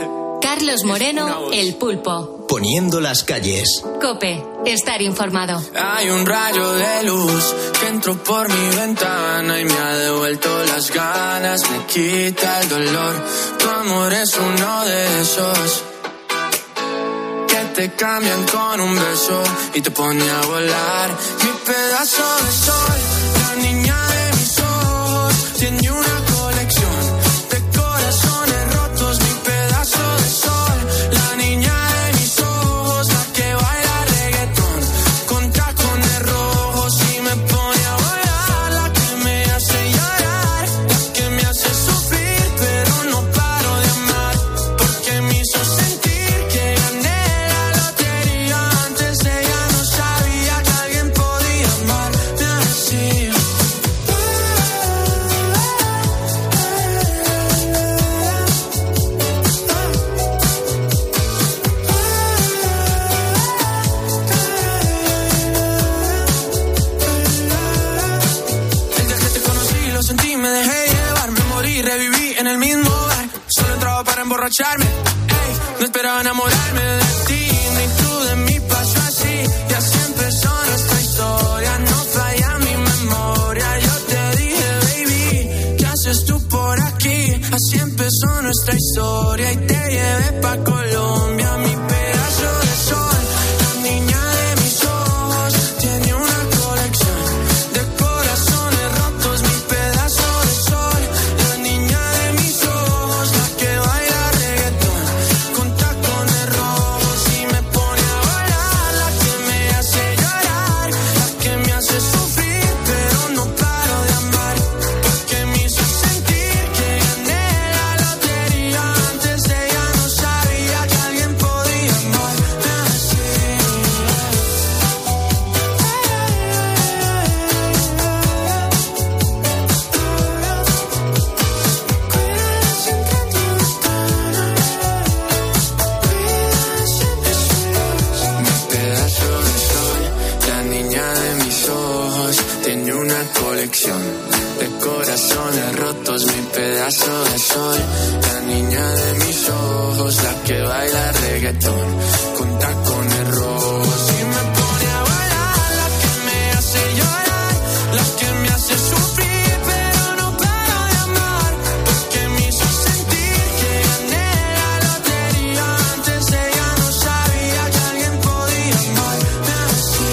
Carlos Moreno, El Pulpo. Poniendo las calles. COPE, estar informado. Hay un rayo de luz que entró por mi ventana y me ha devuelto las ganas, me quita el dolor. Tu amor es uno de esos que te cambian con un beso y te pone a volar. Mi pedazo de sol, la niña de mis ojos, tiene una colección de corazones rotos. Mi pedazo de sol, la niña de mis ojos, la que baila reggaetón con tacones rojos y me pone a volar. La que me hace llorar, la que me hace sufrir, pero no paro de amar, porque me hizo sentir que gané la lotería. Antes ella no sabía que alguien podía amarme así. El día que te conocí lo sentí, me dejé llevar, me morí, reviví en el mismo bar. Solo entraba para emborracharme, ey, no esperaba enamorarme de ti, ni tú de mí. Pasó así y así empezó nuestra historia. No falla mi memoria. Yo te dije, baby, ¿qué haces tú por aquí? Así empezó nuestra historia y te llevé pa' Colombia. Mi pedazo de sol, la niña de mis ojos, tiene una colección de corazones rotos. Mi pedazo de sol, la niña de mis ojos, la que baila reggaetón con tacones rojos y me pone a volar. La que me hace llorar, la que me hace sufrir, pero no paro de amar, porque me hizo sentir que gané la lotería. Antes ella no sabía diseño una colección de corazones rotos, mi pedazo de sol. La niña de mis ojos, la que baila reggaetón con tacones rojos y me pone a bailar. La que me hace llorar, la que me hace sufrir, pero no paro de amar, porque me hizo sentir que gané la lotería. Antes ella no sabía que alguien podía amarme así.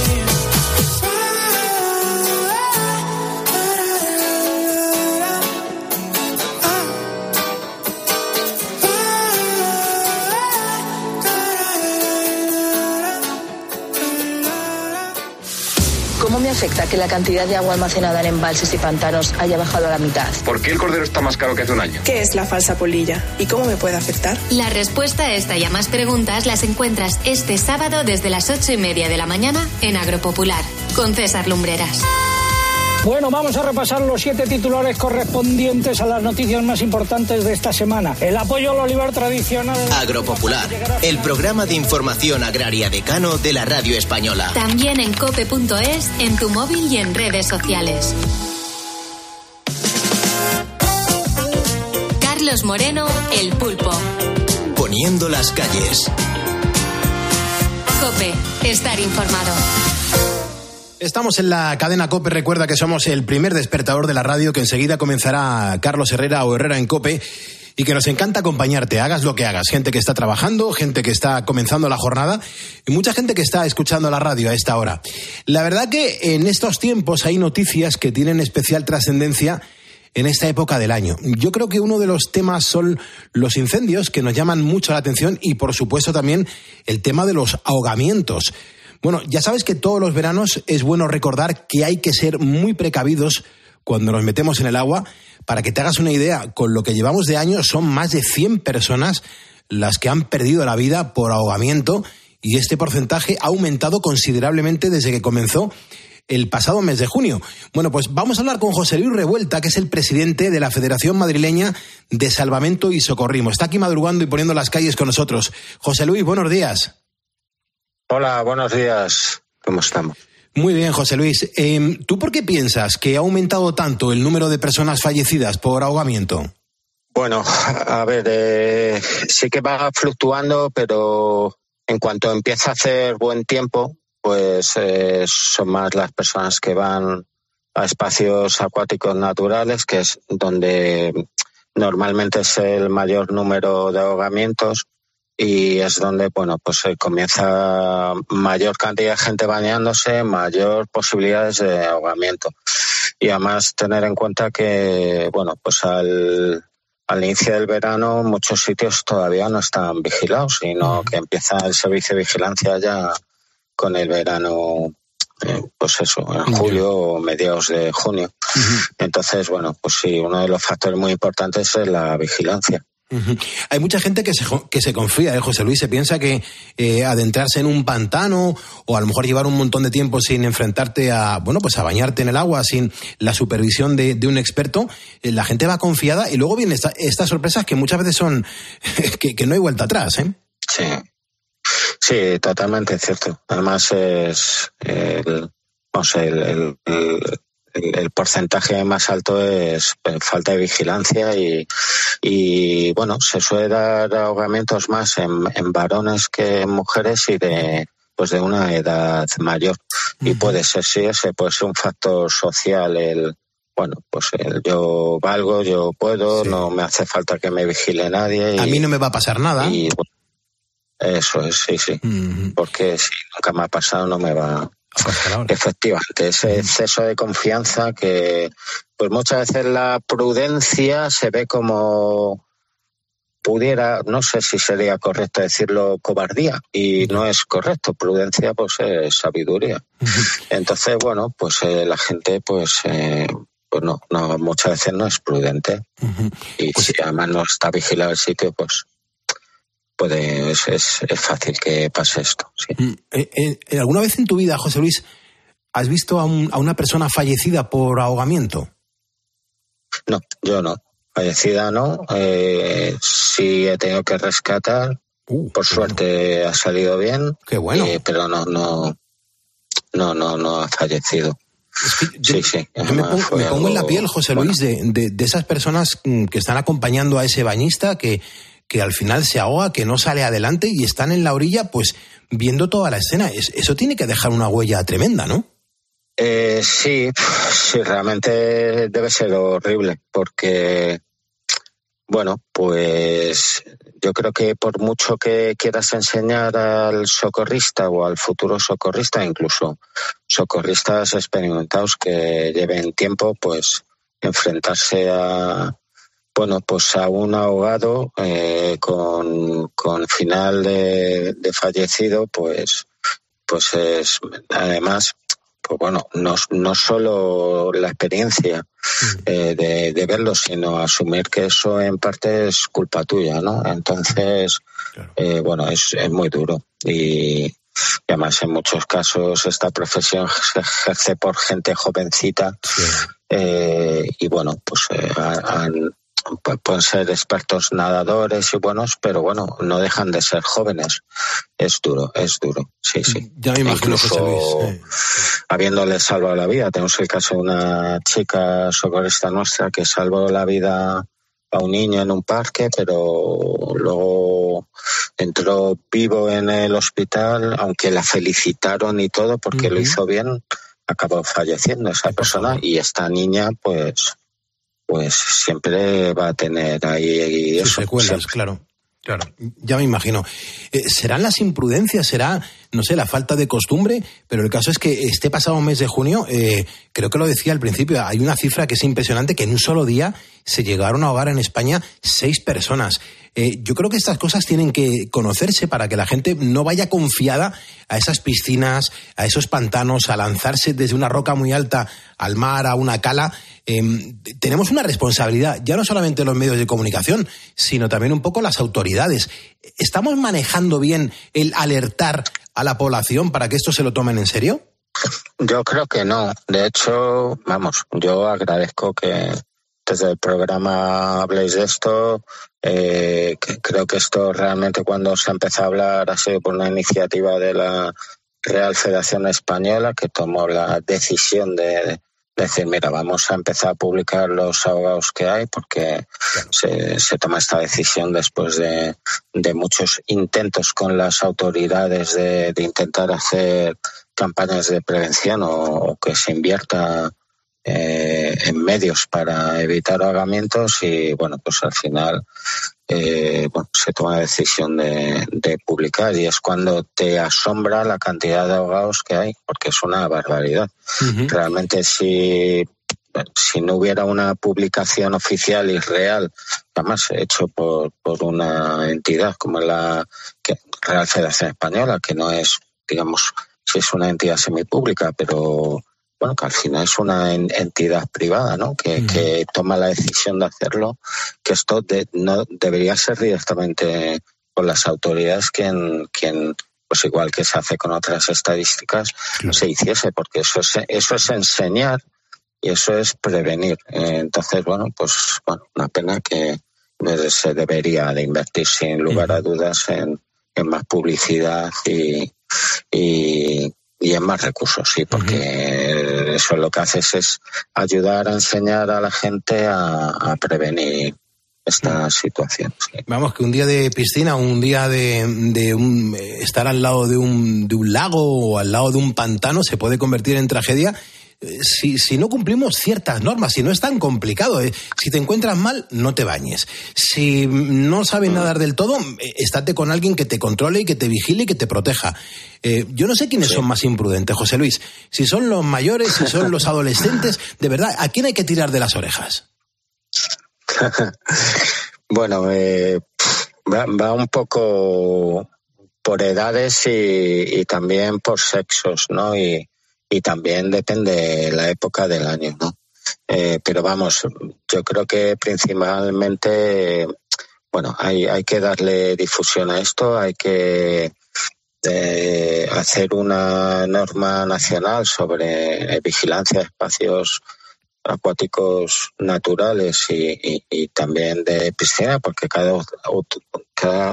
¿Cómo me afecta que la cantidad de agua almacenada en embalses y pantanos haya bajado a la mitad? ¿Por qué el cordero está más caro que hace un año? ¿Qué es la falsa polilla y cómo me puede afectar? La respuesta a esta y a más preguntas las encuentras este sábado desde las ocho y media de la mañana en Agropopular, con César Lumbreras. Bueno, vamos a repasar los siete titulares correspondientes a las noticias más importantes de esta semana. El apoyo al olivar tradicional. Agropopular, el programa de información agraria decano de la radio española. También en cope punto es, en tu móvil y en redes sociales. Carlos Moreno, El Pulpo. Poniendo las calles. COPE, estar informado. Estamos en la cadena COPE. Recuerda que somos el primer despertador de la radio, que enseguida comenzará Carlos Herrera o Herrera en COPE, y que nos encanta acompañarte, hagas lo que hagas. Gente que está trabajando, gente que está comenzando la jornada y mucha gente que está escuchando la radio a esta hora. La verdad que en estos tiempos hay noticias que tienen especial trascendencia en esta época del año. Yo creo que uno de los temas son los incendios, que nos llaman mucho la atención, y por supuesto también el tema de los ahogamientos. Bueno, ya sabes que todos los veranos es bueno recordar que hay que ser muy precavidos cuando nos metemos en el agua. Para que te hagas una idea, con lo que llevamos de año son más de cien personas las que han perdido la vida por ahogamiento, y este porcentaje ha aumentado considerablemente desde que comenzó el pasado mes de junio. Bueno, pues vamos a hablar con José Luis Revuelta, que es el presidente de la Federación Madrileña de Salvamento y Socorrismo. Está aquí madrugando y poniendo las calles con nosotros. José Luis, buenos días. Hola, buenos días. ¿Cómo estamos? Muy bien, José Luis. Eh, ¿Tú por qué piensas que ha aumentado tanto el número de personas fallecidas por ahogamiento? Bueno, a ver, eh, sí que va fluctuando, pero en cuanto empieza a hacer buen tiempo, pues eh, son más las personas que van a espacios acuáticos naturales, que es donde normalmente es el mayor número de ahogamientos. Y es donde, bueno, pues se comienza mayor cantidad de gente bañándose, mayor posibilidades de ahogamiento. Y además tener en cuenta que, bueno, pues al, al inicio del verano muchos sitios todavía no están vigilados, sino que empieza el servicio de vigilancia ya con el verano, eh, pues eso, en julio o mediados de junio. Uh-huh. Entonces, bueno, pues sí, uno de los factores muy importantes es la vigilancia. Uh-huh. Hay mucha gente que se, que se confía, ¿eh, José Luis? Se piensa que eh, adentrarse en un pantano o a lo mejor llevar un montón de tiempo sin enfrentarte a, bueno, pues a bañarte en el agua, sin la supervisión de, de un experto, eh, la gente va confiada y luego vienen esta, estas sorpresas que muchas veces son que, que no hay vuelta atrás, ¿eh? Sí, sí, totalmente cierto. Además es el, no sé, el, el, el El, el porcentaje más alto es falta de vigilancia y, y bueno, se suele dar ahogamientos más en, en varones que en mujeres y de pues de una edad mayor. Uh-huh. Y puede ser, sí, ese puede ser un factor social, el bueno, pues el yo valgo, yo puedo, sí. No me hace falta que me vigile nadie. Y, a mí no me va a pasar nada. Y, eso es, sí, sí. Uh-huh. Porque si nunca me ha pasado, no me va. Efectivamente, ese exceso de confianza que pues muchas veces la prudencia se ve como pudiera, no sé si sería correcto decirlo, cobardía, y no es correcto. Prudencia pues es sabiduría. Entonces, bueno, pues eh, la gente pues eh, pues no, no muchas veces no es prudente. Uh-huh. Y pues, si además no está vigilado el sitio, pues puede es, es, es fácil que pase esto. Sí. ¿Eh, eh, ¿Alguna vez en tu vida, José Luis, has visto a, un, a una persona fallecida por ahogamiento? No, yo no. Fallecida no. Eh, sí he tenido que rescatar. Uh, por suerte bueno. Ha salido bien. Qué bueno. Eh, pero no, no, no, no, no ha fallecido. Es que yo, sí, sí. Yo me pongo, me pongo en la piel, José Luis, bueno. de, de, de esas personas que están acompañando a ese bañista que, que al final se ahoga, que no sale adelante y están en la orilla, pues viendo toda la escena. Es, eso tiene que dejar una huella tremenda, ¿no? Eh, sí, sí, realmente debe ser horrible, porque, bueno, pues yo creo que por mucho que quieras enseñar al socorrista o al futuro socorrista, incluso socorristas experimentados que lleven tiempo, pues enfrentarse a, bueno, pues a un ahogado eh, con, con final de, de fallecido, pues, pues es, además, pues bueno, no, no solo la experiencia eh, de, de verlo, sino asumir que eso en parte es culpa tuya, ¿no? Entonces, claro. eh, bueno, es, es muy duro. Y, y además en muchos casos esta profesión se ejerce por gente jovencita, sí. eh, y bueno, pues eh, han... pueden ser expertos nadadores y buenos, pero bueno, no dejan de ser jóvenes. Es duro, es duro, sí, sí. Ya me imagino, Incluso, José Luis. habiéndole salvado la vida. Tenemos el caso de una chica socorrista nuestra que salvó la vida a un niño en un parque, pero luego entró vivo en el hospital, aunque la felicitaron y todo porque uh-huh. lo hizo bien, acabó falleciendo esa persona y esta niña, pues... pues siempre va a tener ahí sus eso, secuelas, siempre. claro. Claro, ya me imagino. Eh, ¿Serán las imprudencias? ¿Será, no sé, la falta de costumbre? Pero el caso es que este pasado mes de junio, eh, creo que lo decía al principio, hay una cifra que es impresionante, que en un solo día se llegaron a ahogar en España seis personas. Eh, yo creo que estas cosas tienen que conocerse para que la gente no vaya confiada a esas piscinas, a esos pantanos, a lanzarse desde una roca muy alta al mar, a una cala. Eh, tenemos una responsabilidad, ya no solamente los medios de comunicación, sino también un poco las autoridades. ¿Estamos manejando bien el alertar a la población para que esto se lo tomen en serio? Yo creo que no. De hecho, vamos, yo agradezco que desde el programa habléis de esto. Eh, que creo que esto realmente, cuando se empezó a hablar, ha sido por una iniciativa de la Real Federación Española, que tomó la decisión de decir, mira, vamos a empezar a publicar los ahogados que hay, porque claro. se, se toma esta decisión después de, de muchos intentos con las autoridades de, de intentar hacer campañas de prevención o, o que se invierta eh, en medios para evitar ahogamientos, y bueno, pues al final eh, bueno, se toma la decisión de, de publicar, y es cuando te asombra la cantidad de ahogados que hay, porque es una barbaridad. Uh-huh. Realmente, si si no hubiera una publicación oficial y real, además hecho por, por una entidad como la que, Real Federación Española, que no es, digamos, si es una entidad semipública, pero bueno, que al final es una entidad privada, ¿no? Que, uh-huh. que toma la decisión de hacerlo, que esto de, no debería ser directamente con las autoridades quien, quien, pues igual que se hace con otras estadísticas, claro. se hiciese, porque eso es, eso es enseñar y eso es prevenir. Entonces, bueno, pues bueno, una pena que se debería de invertir sin lugar uh-huh. a dudas en, en más publicidad y, y y en más recursos, sí, porque uh-huh. eso lo que haces es ayudar a enseñar a la gente a, a prevenir esta uh-huh. situación. Sí. Vamos, que un día de piscina, un día de, de un, estar al lado de un, de un lago o al lado de un pantano se puede convertir en tragedia si, si no cumplimos ciertas normas, si no es tan complicado. ¿eh? Si te encuentras mal, no te bañes. Si no sabes uh-huh. nadar del todo, estate con alguien que te controle y que te vigile y que te proteja. Eh, yo no sé quiénes sí. son más imprudentes, José Luis. Si son los mayores, si son los adolescentes. De verdad, ¿a quién hay que tirar de las orejas? Bueno, eh, va, va un poco por edades y, y también por sexos, ¿no? Y, y también depende la época del año, ¿no? Eh, pero vamos, yo creo que principalmente, bueno, hay, hay que darle difusión a esto, hay que eh, hacer una norma nacional sobre vigilancia de espacios acuáticos naturales y, y, y también de piscina, porque cada, cada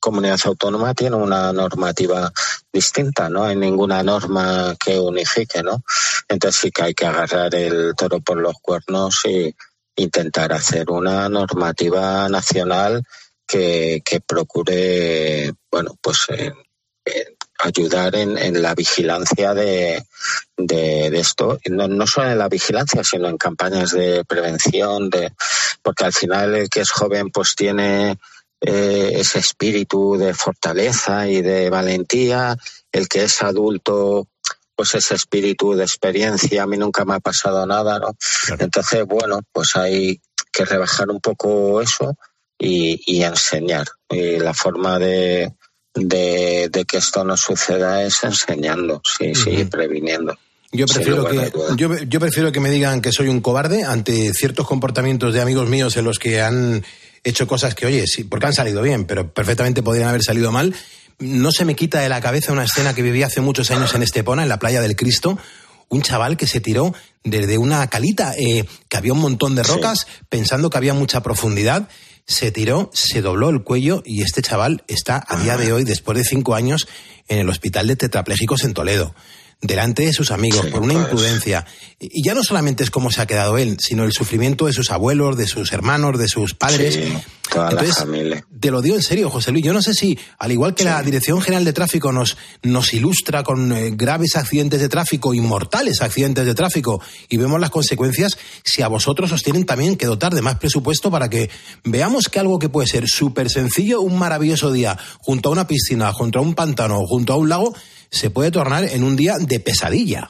comunidad autónoma tiene una normativa distinta, no hay ninguna norma que unifique, ¿no? Entonces sí que hay que agarrar el toro por los cuernos y intentar hacer una normativa nacional que, que procure, bueno, pues eh, eh, ayudar en, en la vigilancia de, de, de esto, no, no solo en la vigilancia, sino en campañas de prevención, de, porque al final el que es joven pues tiene eh, ese espíritu de fortaleza y de valentía, el que es adulto pues ese espíritu de experiencia, a mí nunca me ha pasado nada, ¿no? Claro. Entonces, bueno, pues hay que rebajar un poco eso y, y enseñar. Y la forma de, de, de que esto no suceda es enseñando, sí, uh-huh. sí, previniendo. Yo prefiero, que, yo, yo prefiero que me digan que soy un cobarde ante ciertos comportamientos de amigos míos en los que han hecho cosas que, oye, sí, porque han salido bien, pero perfectamente podrían haber salido mal. No se me quita de la cabeza una escena que viví hace muchos años en Estepona, en la playa del Cristo, un chaval que se tiró desde una calita, eh, que había un montón de rocas, sí. pensando que había mucha profundidad, se tiró, se dobló el cuello y este chaval está a día de hoy, después de cinco años, en el hospital de tetrapléjicos en Toledo, delante de sus amigos, sí, por una pues. imprudencia. Y ya no solamente es cómo se ha quedado él, sino el sufrimiento de sus abuelos, de sus hermanos, de sus padres. Sí, toda Entonces, la familia. Te lo digo en serio, José Luis. Yo no sé si, al igual que sí. la Dirección General de Tráfico nos, nos ilustra con eh, graves accidentes de tráfico y mortales accidentes de tráfico y vemos las consecuencias, si a vosotros os tienen también que dotar de más presupuesto para que veamos que algo que puede ser súper sencillo, un maravilloso día, junto a una piscina, junto a un pantano, junto a un lago, se puede tornar en un día de pesadilla.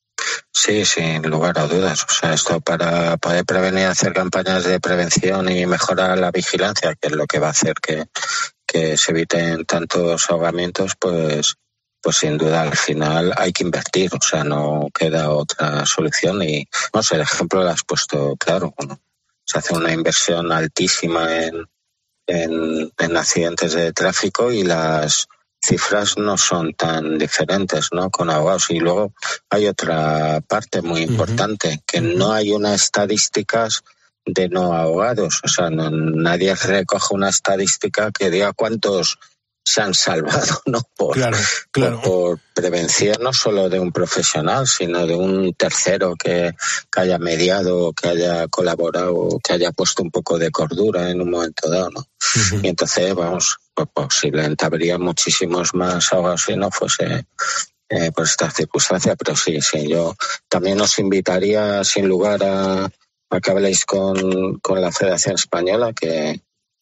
Sí, sin lugar a dudas. O sea, esto para poder prevenir, hacer campañas de prevención y mejorar la vigilancia, que es lo que va a hacer que, que se eviten tantos ahogamientos, pues, pues sin duda al final hay que invertir. O sea, no queda otra solución. Y no sé, el ejemplo lo has puesto claro. Bueno, se hace una inversión altísima en, en, en accidentes de tráfico y las cifras no son tan diferentes, ¿no? Con ahogados. Y luego hay otra parte muy importante, uh-huh. que no hay unas estadísticas de no ahogados. O sea, no, nadie recoge una estadística que diga cuántos se han salvado, ¿no? Por, claro, claro. por, por prevención no solo de un profesional, sino de un tercero que, que haya mediado, que haya colaborado, que haya puesto un poco de cordura en un momento dado, ¿no? Uh-huh. Y entonces, vamos, pues posiblemente habría muchísimos más ahogados si no fuese eh, por estas circunstancias, pero sí, sí, yo también os invitaría sin lugar a, a que habléis con, con la Federación Española, que,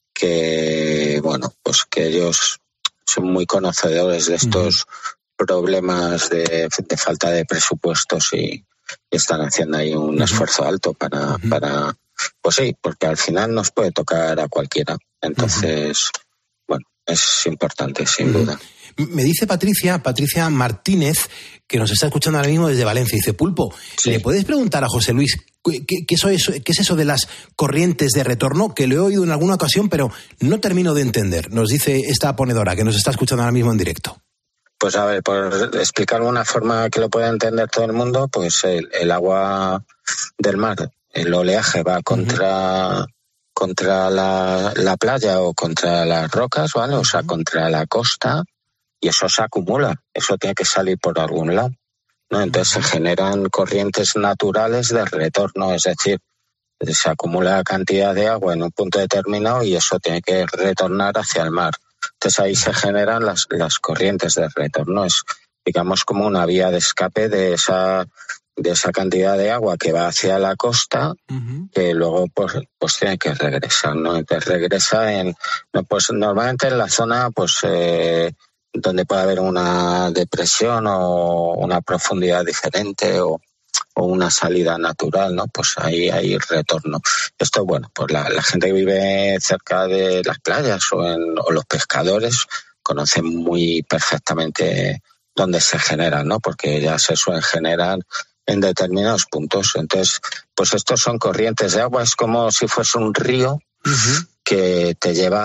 que, bueno, pues que ellos son muy conocedores de estos uh-huh. problemas de, de falta de presupuestos y, y están haciendo ahí un uh-huh. esfuerzo alto para, uh-huh. para, pues sí, porque al final nos puede tocar a cualquiera. Entonces, uh-huh. bueno, es importante, sin uh-huh. duda. Me dice Patricia, Patricia Martínez, que nos está escuchando ahora mismo desde Valencia. Dice, Pulpo, sí. ¿le puedes preguntar a José Luis qué, qué, eso es, qué es eso de las corrientes de retorno? Que lo he oído en alguna ocasión, pero no termino de entender. Nos dice esta ponedora que nos está escuchando ahora mismo en directo. Pues a ver, por explicar una forma que lo pueda entender todo el mundo, pues el, el agua del mar, el oleaje va contra... Uh-huh. contra la, la playa o contra las rocas, ¿vale? O sea, contra la costa, y eso se acumula, eso tiene que salir por algún lado, ¿no? Entonces se generan corrientes naturales de retorno, es decir, se acumula cantidad de agua en un punto determinado y eso tiene que retornar hacia el mar. Entonces ahí se generan las, las corrientes de retorno, es, digamos, como una vía de escape de esa de esa cantidad de agua que va hacia la costa, uh-huh. que luego pues, pues tiene que regresar, ¿no? Entonces regresa en, pues normalmente en la zona pues eh, donde puede haber una depresión o una profundidad diferente o, o una salida natural, ¿no? Pues ahí hay retorno. Esto, bueno, pues la, la gente que vive cerca de las playas o, en, o los pescadores conocen muy perfectamente dónde se generan, ¿no? Porque ya se suelen generar en determinados puntos. Entonces, pues estos son corrientes de agua, es como si fuese un río uh-huh. que te lleva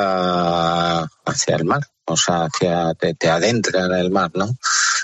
hacia, hacia el mar, o sea, hacia, te, te adentra en el mar, ¿no?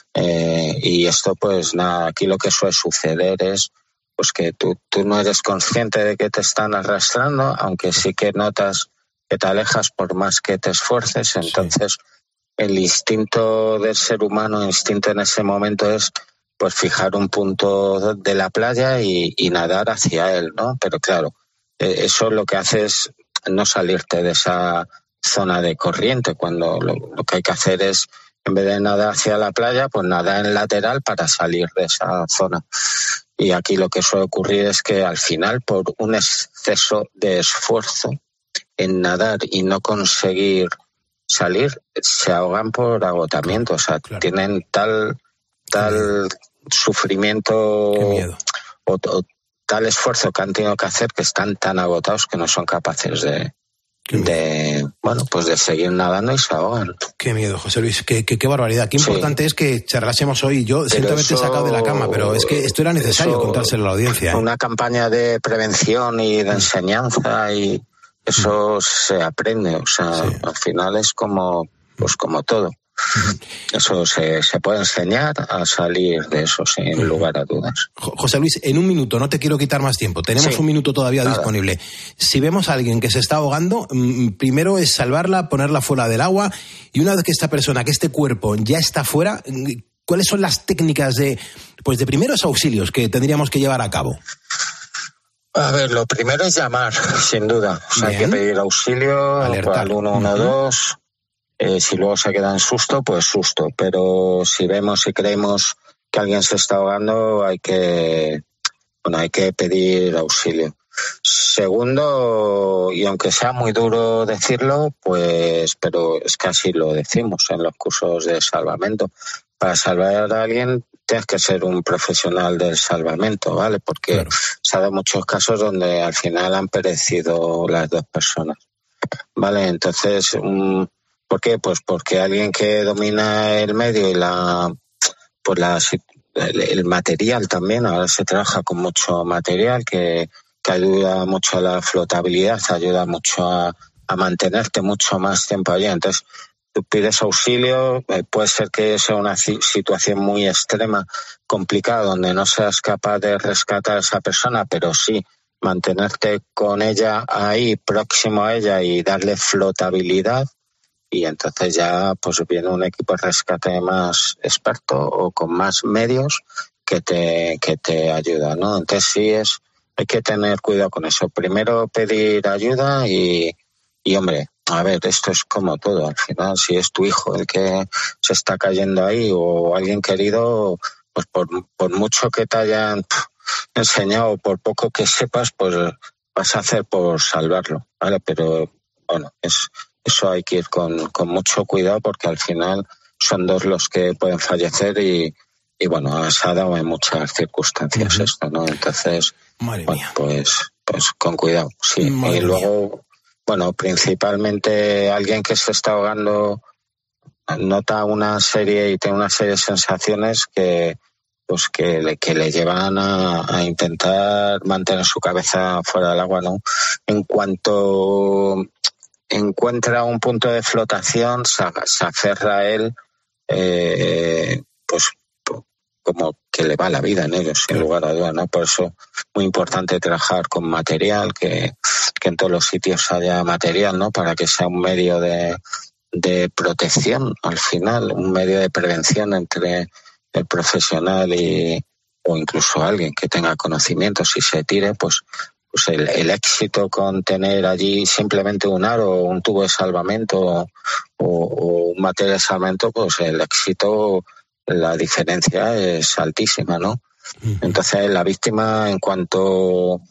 Eh, y esto, pues nada, aquí lo que suele suceder es pues que tú, tú no eres consciente de que te están arrastrando, aunque sí que notas que te alejas por más que te esfuerces. Entonces, sí. El instinto del ser humano, el instinto en ese momento es pues fijar un punto de la playa y, y nadar hacia él, ¿no? Pero claro, eso lo que hace es no salirte de esa zona de corriente, cuando lo, lo que hay que hacer es, en vez de nadar hacia la playa, pues nadar en lateral para salir de esa zona. Y aquí lo que suele ocurrir es que al final, por un exceso de esfuerzo en nadar y no conseguir salir, se ahogan por agotamiento. O sea, claro. Tienen tal tal sufrimiento o, o tal esfuerzo que han tenido que hacer que están tan agotados que no son capaces de, de bueno, pues de seguir nadando y se ahogan. Qué miedo, José Luis, qué, qué, qué barbaridad. Qué importante sí. Es que charlásemos hoy. Yo simplemente he sacado de la cama, pero es que esto era necesario eso, contárselo a la audiencia. ¿eh? Una campaña de prevención y de enseñanza y eso se aprende, o sea, sí. Al final es como, pues como todo. Eso se, se puede enseñar a salir de eso sin lugar a dudas. José Luis, en un minuto, no te quiero quitar más tiempo, tenemos sí. un minuto todavía Nada. disponible. Si vemos a alguien que se está ahogando, primero es salvarla, ponerla fuera del agua, y una vez que esta persona, que este cuerpo ya está fuera, ¿cuáles son las técnicas de, pues de primeros auxilios que tendríamos que llevar a cabo? A ver, lo primero es llamar, sin duda. O sea, hay que pedir auxilio al uno uno dos. Eh, si luego se queda en susto, pues susto. Pero si vemos y creemos que alguien se está ahogando, hay que, bueno, hay que pedir auxilio. Segundo, y aunque sea muy duro decirlo, pues, pero es que así lo decimos en los cursos de salvamento. Para salvar a alguien tienes que ser un profesional del salvamento, ¿vale? Porque claro. Se ha dado muchos casos donde al final han perecido las dos personas, ¿vale? Entonces, um, ¿por qué? Pues porque alguien que domina el medio y la, pues la, el, el material también, ahora se trabaja con mucho material que, que ayuda mucho a la flotabilidad, ayuda mucho a, a mantenerte mucho más tiempo allí. Entonces, tú pides auxilio, eh, puede ser que sea una situación muy extrema, complicada, donde no seas capaz de rescatar a esa persona, pero sí mantenerte con ella ahí, próximo a ella y darle flotabilidad. Y entonces ya pues viene un equipo de rescate más experto o con más medios que te, que te ayuda, ¿no? Entonces sí es, hay que tener cuidado con eso. Primero pedir ayuda y, y hombre, a ver, esto es como todo. Al final, si es tu hijo el que se está cayendo ahí o alguien querido, pues por, por mucho que te hayan pff, enseñado, por poco que sepas, pues vas a hacer por salvarlo, ¿vale? Pero bueno, es eso hay que ir con, con mucho cuidado porque al final son dos los que pueden fallecer y, y bueno, se ha dado en muchas circunstancias uh-huh. esto, ¿no? Entonces, Madre bueno, mía. pues pues con cuidado, sí. Madre y luego, mía. bueno, principalmente alguien que se está ahogando nota una serie y tiene una serie de sensaciones que pues que le, que le llevan a, a intentar mantener su cabeza fuera del agua, ¿no? En cuanto encuentra un punto de flotación, se, se aferra a él, eh, pues como que le va la vida en ellos, sin lugar a dudas, ¿no? Por eso muy importante trabajar con material, que, que en todos los sitios haya material, ¿no? Para que sea un medio de, de protección, al final, un medio de prevención entre el profesional y o incluso alguien que tenga conocimiento. Si se tire, pues pues el, el éxito con tener allí simplemente un aro o un tubo de salvamento o, o un material de salvamento, pues el éxito, la diferencia es altísima, ¿no? Uh-huh. Entonces la víctima, en cuanto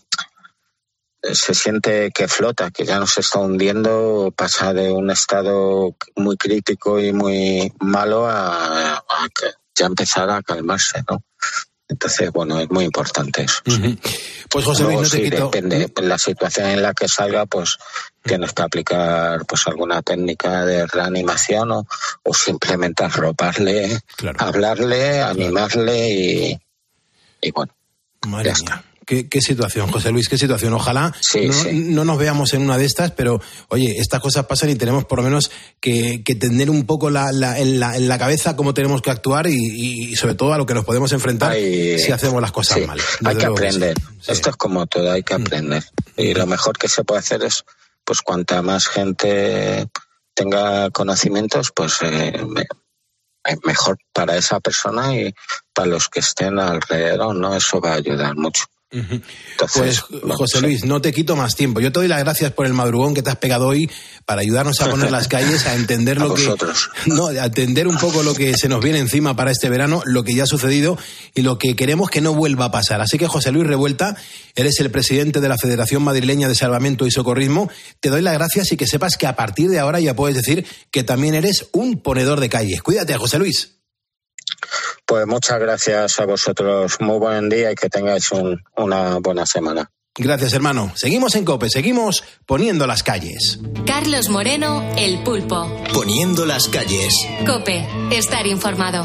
se siente que flota, que ya no se está hundiendo, pasa de un estado muy crítico y muy malo a, a ya empezar a calmarse, ¿no? Entonces, bueno, es muy importante eso. Uh-huh. Sí. Pues José Luis, no te sí, quito... depende de la situación en la que salga, pues tienes que aplicar pues alguna técnica de reanimación o, o simplemente arroparle, claro. hablarle, claro. animarle y, y bueno, Madre ya está. Mía. Qué, qué situación, José Luis, qué situación. Ojalá sí, no, sí. no nos veamos en una de estas, pero oye, estas cosas pasan y tenemos por lo menos que, que tener un poco la, la, en, la, en la cabeza cómo tenemos que actuar y, y sobre todo a lo que nos podemos enfrentar Ay, si hacemos las cosas sí. mal. Hay que aprender. Sí. Esto es como todo, hay que aprender. Y lo mejor que se puede hacer es pues cuanta más gente tenga conocimientos, pues eh, mejor para esa persona y para los que estén alrededor, ¿no? Eso va a ayudar mucho. Uh-huh. Entonces, pues José Luis, no te quito más tiempo. Yo te doy las gracias por el madrugón que te has pegado hoy para ayudarnos a poner las calles, a entender lo a que vosotros. no, a entender un poco lo que se nos viene encima para este verano, lo que ya ha sucedido y lo que queremos que no vuelva a pasar. Así que José Luis Revuelta, eres el presidente de la Federación Madrileña de Salvamento y Socorrismo. Te doy las gracias y que sepas que a partir de ahora ya puedes decir que también eres un ponedor de calles. Cuídate, José Luis. Pues muchas gracias a vosotros, muy buen día y que tengáis un, una buena semana. Gracias, hermano. Seguimos en COPE, seguimos poniendo las calles. Carlos Moreno, El Pulpo. Poniendo las calles. COPE, estar informado.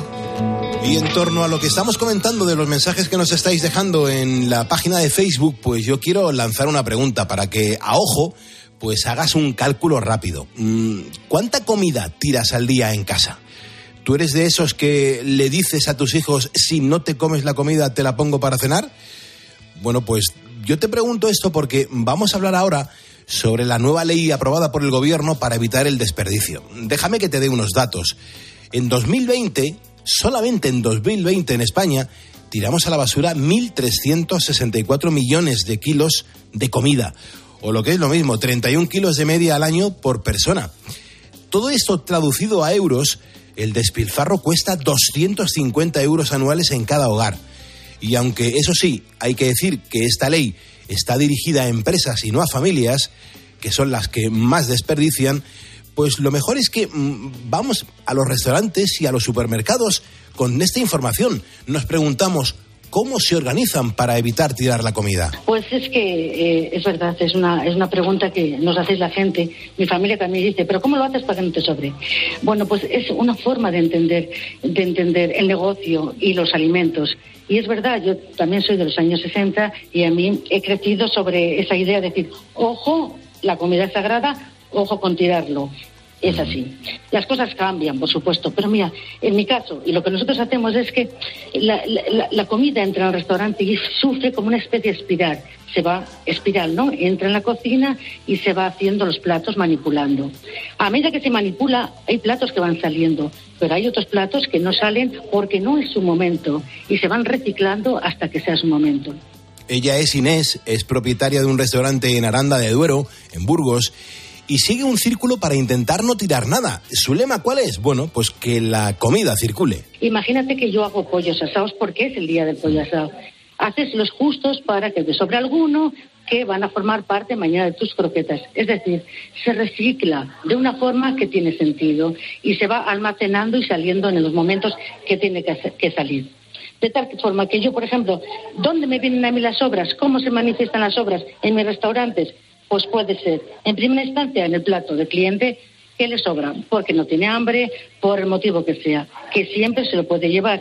Y en torno a lo que estamos comentando de los mensajes que nos estáis dejando en la página de Facebook, pues yo quiero lanzar una pregunta para que, a ojo, pues hagas un cálculo rápido. ¿Cuánta comida tiras al día en casa? ¿Tú eres de esos que le dices a tus hijos, si no te comes la comida, te la pongo para cenar? Bueno, pues yo te pregunto esto porque vamos a hablar ahora sobre la nueva ley aprobada por el gobierno para evitar el desperdicio. Déjame que te dé unos datos. En dos mil veinte, solamente en dos mil veinte en España, tiramos a la basura mil trescientos sesenta y cuatro millones de kilos de comida. O lo que es lo mismo, treinta y un kilos de media al año por persona. Todo esto traducido a euros, el despilfarro cuesta doscientos cincuenta euros anuales en cada hogar. Y aunque eso sí, hay que decir que esta ley está dirigida a empresas y no a familias, que son las que más desperdician, pues lo mejor es que mmm, vamos a los restaurantes y a los supermercados con esta información. Nos preguntamos, ¿cómo se organizan para evitar tirar la comida? Pues es que eh, es verdad, es una, es una pregunta que nos hace la gente. Mi familia también dice, ¿pero cómo lo haces para que no te sobre? Bueno, pues es una forma de entender, de entender el negocio y los alimentos. Y es verdad, yo también soy de los años sesenta y a mí he crecido sobre esa idea de decir, ojo, la comida es sagrada, ojo con tirarlo. Es así. Las cosas cambian, por supuesto, pero mira, en mi caso, y lo que nosotros hacemos es que la, la, la comida entra al restaurante y sufre como una especie de espiral. Se va espiral, ¿no? Entra en la cocina y se va haciendo los platos manipulando. A medida que se manipula, hay platos que van saliendo, pero hay otros platos que no salen porque no es su momento y se van reciclando hasta que sea su momento. Ella es Inés, es propietaria de un restaurante en Aranda de Duero, en Burgos, y sigue un círculo para intentar no tirar nada. ¿Su lema cuál es? Bueno, pues que la comida circule. Imagínate que yo hago pollos asados porque es el día del pollo asado. Haces los justos para que te sobre alguno que van a formar parte mañana de tus croquetas. Es decir, se recicla de una forma que tiene sentido y se va almacenando y saliendo en los momentos que tiene que, hacer, que salir. De tal forma que yo, por ejemplo, ¿dónde me vienen a mí las sobras? ¿Cómo se manifiestan las sobras? En mis restaurantes. Pues puede ser, en primera instancia, en el plato del cliente, que le sobra, porque no tiene hambre, por el motivo que sea, que siempre se lo puede llevar.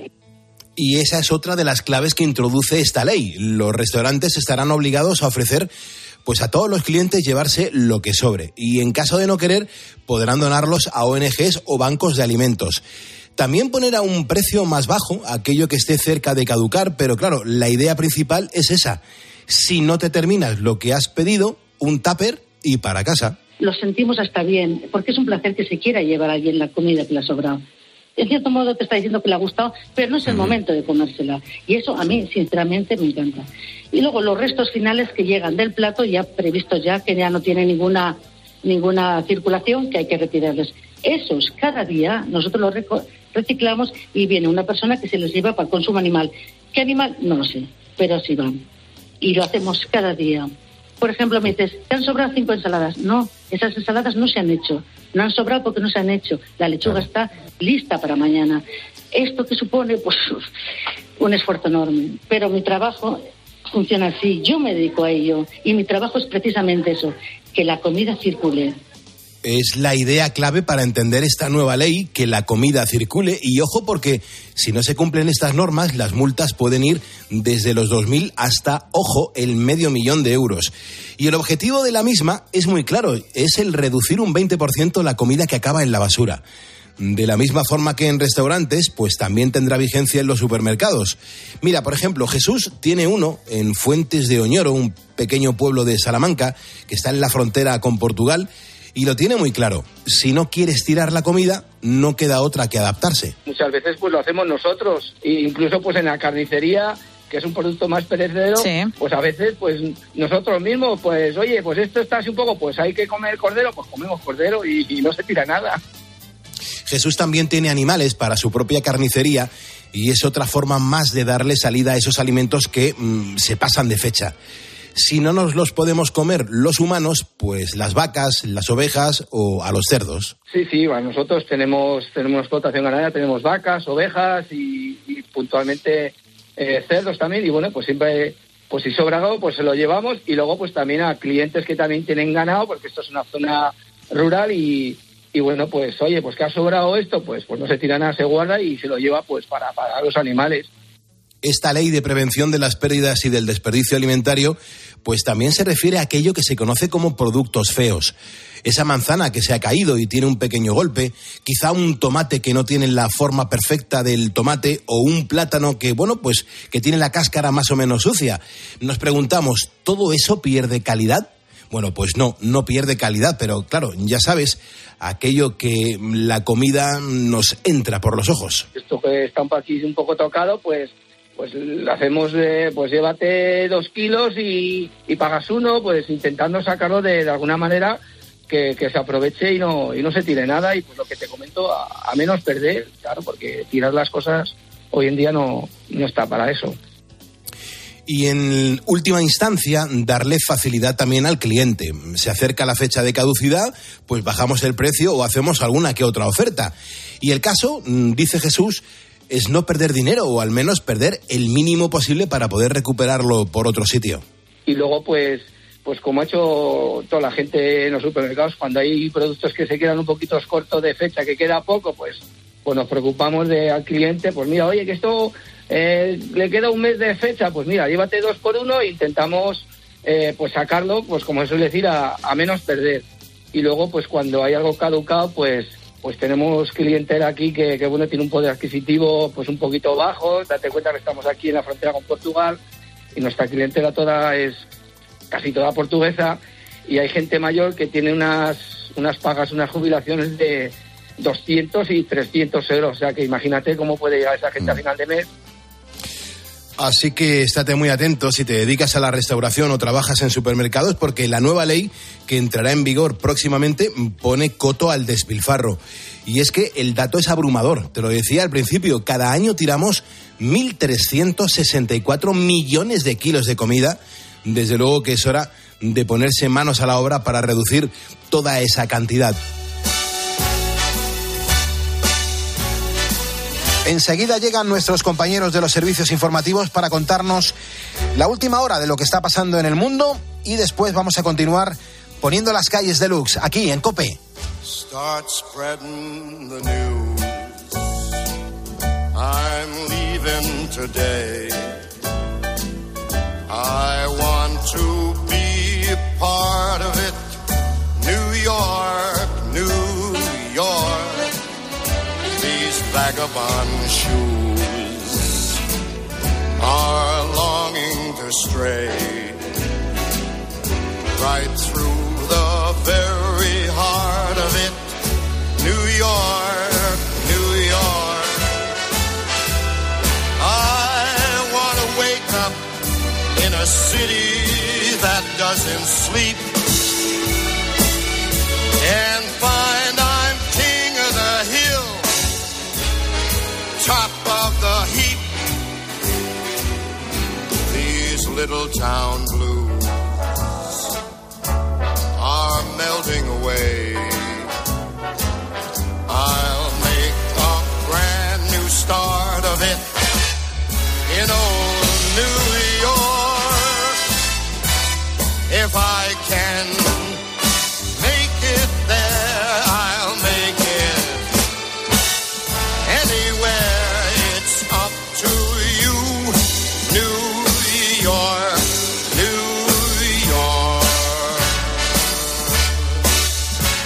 Y esa es otra de las claves que introduce esta ley. Los restaurantes estarán obligados a ofrecer pues a todos los clientes llevarse lo que sobre. Y en caso de no querer, podrán donarlos a O N Ges o bancos de alimentos. También poner a un precio más bajo aquello que esté cerca de caducar, pero claro, la idea principal es esa. Si no te terminas lo que has pedido, un tupper y para casa. Lo sentimos hasta bien, porque es un placer que se quiera llevar a alguien la comida que le ha sobrado. En cierto modo te está diciendo que le ha gustado, pero no es el uh-huh. momento de comérsela. Y eso a mí, sinceramente, me encanta. Y luego los restos finales que llegan del plato, ya previstos ya, que ya no tienen ninguna, ninguna circulación, que hay que retirarles. Esos, cada día, nosotros los reco- reciclamos y viene una persona que se los lleva para el consumo animal. ¿Qué animal? No lo sé, pero sí van. Y lo hacemos cada día. Por ejemplo, me dices, ¿te han sobrado cinco ensaladas? No, esas ensaladas no se han hecho. No han sobrado porque no se han hecho. La lechuga está lista para mañana. Esto que supone, pues, un esfuerzo enorme. Pero mi trabajo funciona así. Yo me dedico a ello. Y mi trabajo es precisamente eso, que la comida circule. Es la idea clave para entender esta nueva ley, que la comida circule. Y ojo, porque si no se cumplen estas normas, las multas pueden ir desde los dos mil hasta, ojo, el medio millón de euros. Y el objetivo de la misma es muy claro, es el reducir un veinte por ciento la comida que acaba en la basura. De la misma forma que en restaurantes, pues también tendrá vigencia en los supermercados. Mira, por ejemplo, Jesús tiene uno en Fuentes de Oñoro, un pequeño pueblo de Salamanca, que está en la frontera con Portugal, y lo tiene muy claro. Si no quieres tirar la comida, no queda otra que adaptarse. Muchas veces pues lo hacemos nosotros, e incluso pues en la carnicería, que es un producto más perecedero, sí. Pues a veces pues nosotros mismos, pues oye, pues esto está así un poco, pues hay que comer cordero, pues comemos cordero y, y no se tira nada. Jesús también tiene animales para su propia carnicería y es otra forma más de darle salida a esos alimentos que mmm, se pasan de fecha. Si no nos los podemos comer los humanos, pues las vacas, las ovejas o a los cerdos. Sí, sí, bueno, nosotros tenemos tenemos explotación ganadera, tenemos vacas, ovejas y, y puntualmente eh, cerdos también. Y bueno, pues siempre, pues si sobra algo, pues se lo llevamos. Y luego pues también a clientes que también tienen ganado, porque esto es una zona rural y... Y bueno, pues oye, pues que ha sobrado esto, pues pues no se tira nada, se guarda y se lo lleva pues para, para los animales. Esta ley de prevención de las pérdidas y del desperdicio alimentario, pues también se refiere a aquello que se conoce como productos feos. Esa manzana que se ha caído y tiene un pequeño golpe, quizá un tomate que no tiene la forma perfecta del tomate o un plátano que, bueno, pues que tiene la cáscara más o menos sucia. Nos preguntamos, ¿todo eso pierde calidad? Bueno, pues no, no pierde calidad, pero claro, ya sabes, aquello que la comida nos entra por los ojos. Esto que está aquí un poco tocado, pues pues lo hacemos, de, pues llévate dos kilos y, y pagas uno, pues intentando sacarlo de, de alguna manera que, que se aproveche y no y no se tire nada. Y pues lo que te comento, a, a menos perder, claro, porque tirar las cosas hoy en día no, no está para eso. Y en última instancia, darle facilidad también al cliente. Se acerca la fecha de caducidad, pues bajamos el precio o hacemos alguna que otra oferta. Y el caso, dice Jesús, es no perder dinero o al menos perder el mínimo posible para poder recuperarlo por otro sitio. Y luego, pues, pues como ha hecho toda la gente en los supermercados, cuando hay productos que se quedan un poquito cortos de fecha, que queda poco, pues, pues nos preocupamos de al cliente, pues mira, oye, que esto... Eh, le queda un mes de fecha, pues mira, llévate dos por uno e intentamos eh, pues sacarlo, pues como se suele decir, a, a menos perder. Y luego, pues cuando hay algo caducado, pues pues tenemos clientela aquí que, que bueno, tiene un poder adquisitivo pues un poquito bajo. Date cuenta que estamos aquí en la frontera con Portugal y nuestra clientela toda es casi toda portuguesa y hay gente mayor que tiene unas, unas pagas, unas jubilaciones de doscientos y trescientos euros. O sea que imagínate cómo puede llegar esa gente mm. a final de mes. Así que estate muy atento si te dedicas a la restauración o trabajas en supermercados, porque la nueva ley que entrará en vigor próximamente pone coto al despilfarro. Y es que el dato es abrumador, te lo decía al principio, cada año tiramos mil trescientos sesenta y cuatro millones de kilos de comida. Desde luego que es hora de ponerse manos a la obra para reducir toda esa cantidad. Enseguida llegan nuestros compañeros de los servicios informativos para contarnos la última hora de lo que está pasando en el mundo y después vamos a continuar poniendo las calles deluxe aquí en COPE. Start spreading the news. I'm leaving today. I want to be a part of it. New York, New York. Vagabond shoes are longing to stray right through the very heart of it. New York, New York. I want to wake up in a city that doesn't sleep and find I'm king of the hill, top of the heap. These little town blues are melting away. I'll make a brand new start of it in old New York. If I can make it there, I'll make it anywhere. It's up to you, New York, New York.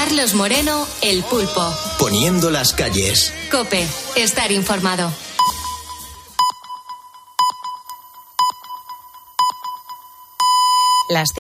Carlos Moreno, El Pulpo. Poniendo las calles. COPE, estar informado. Las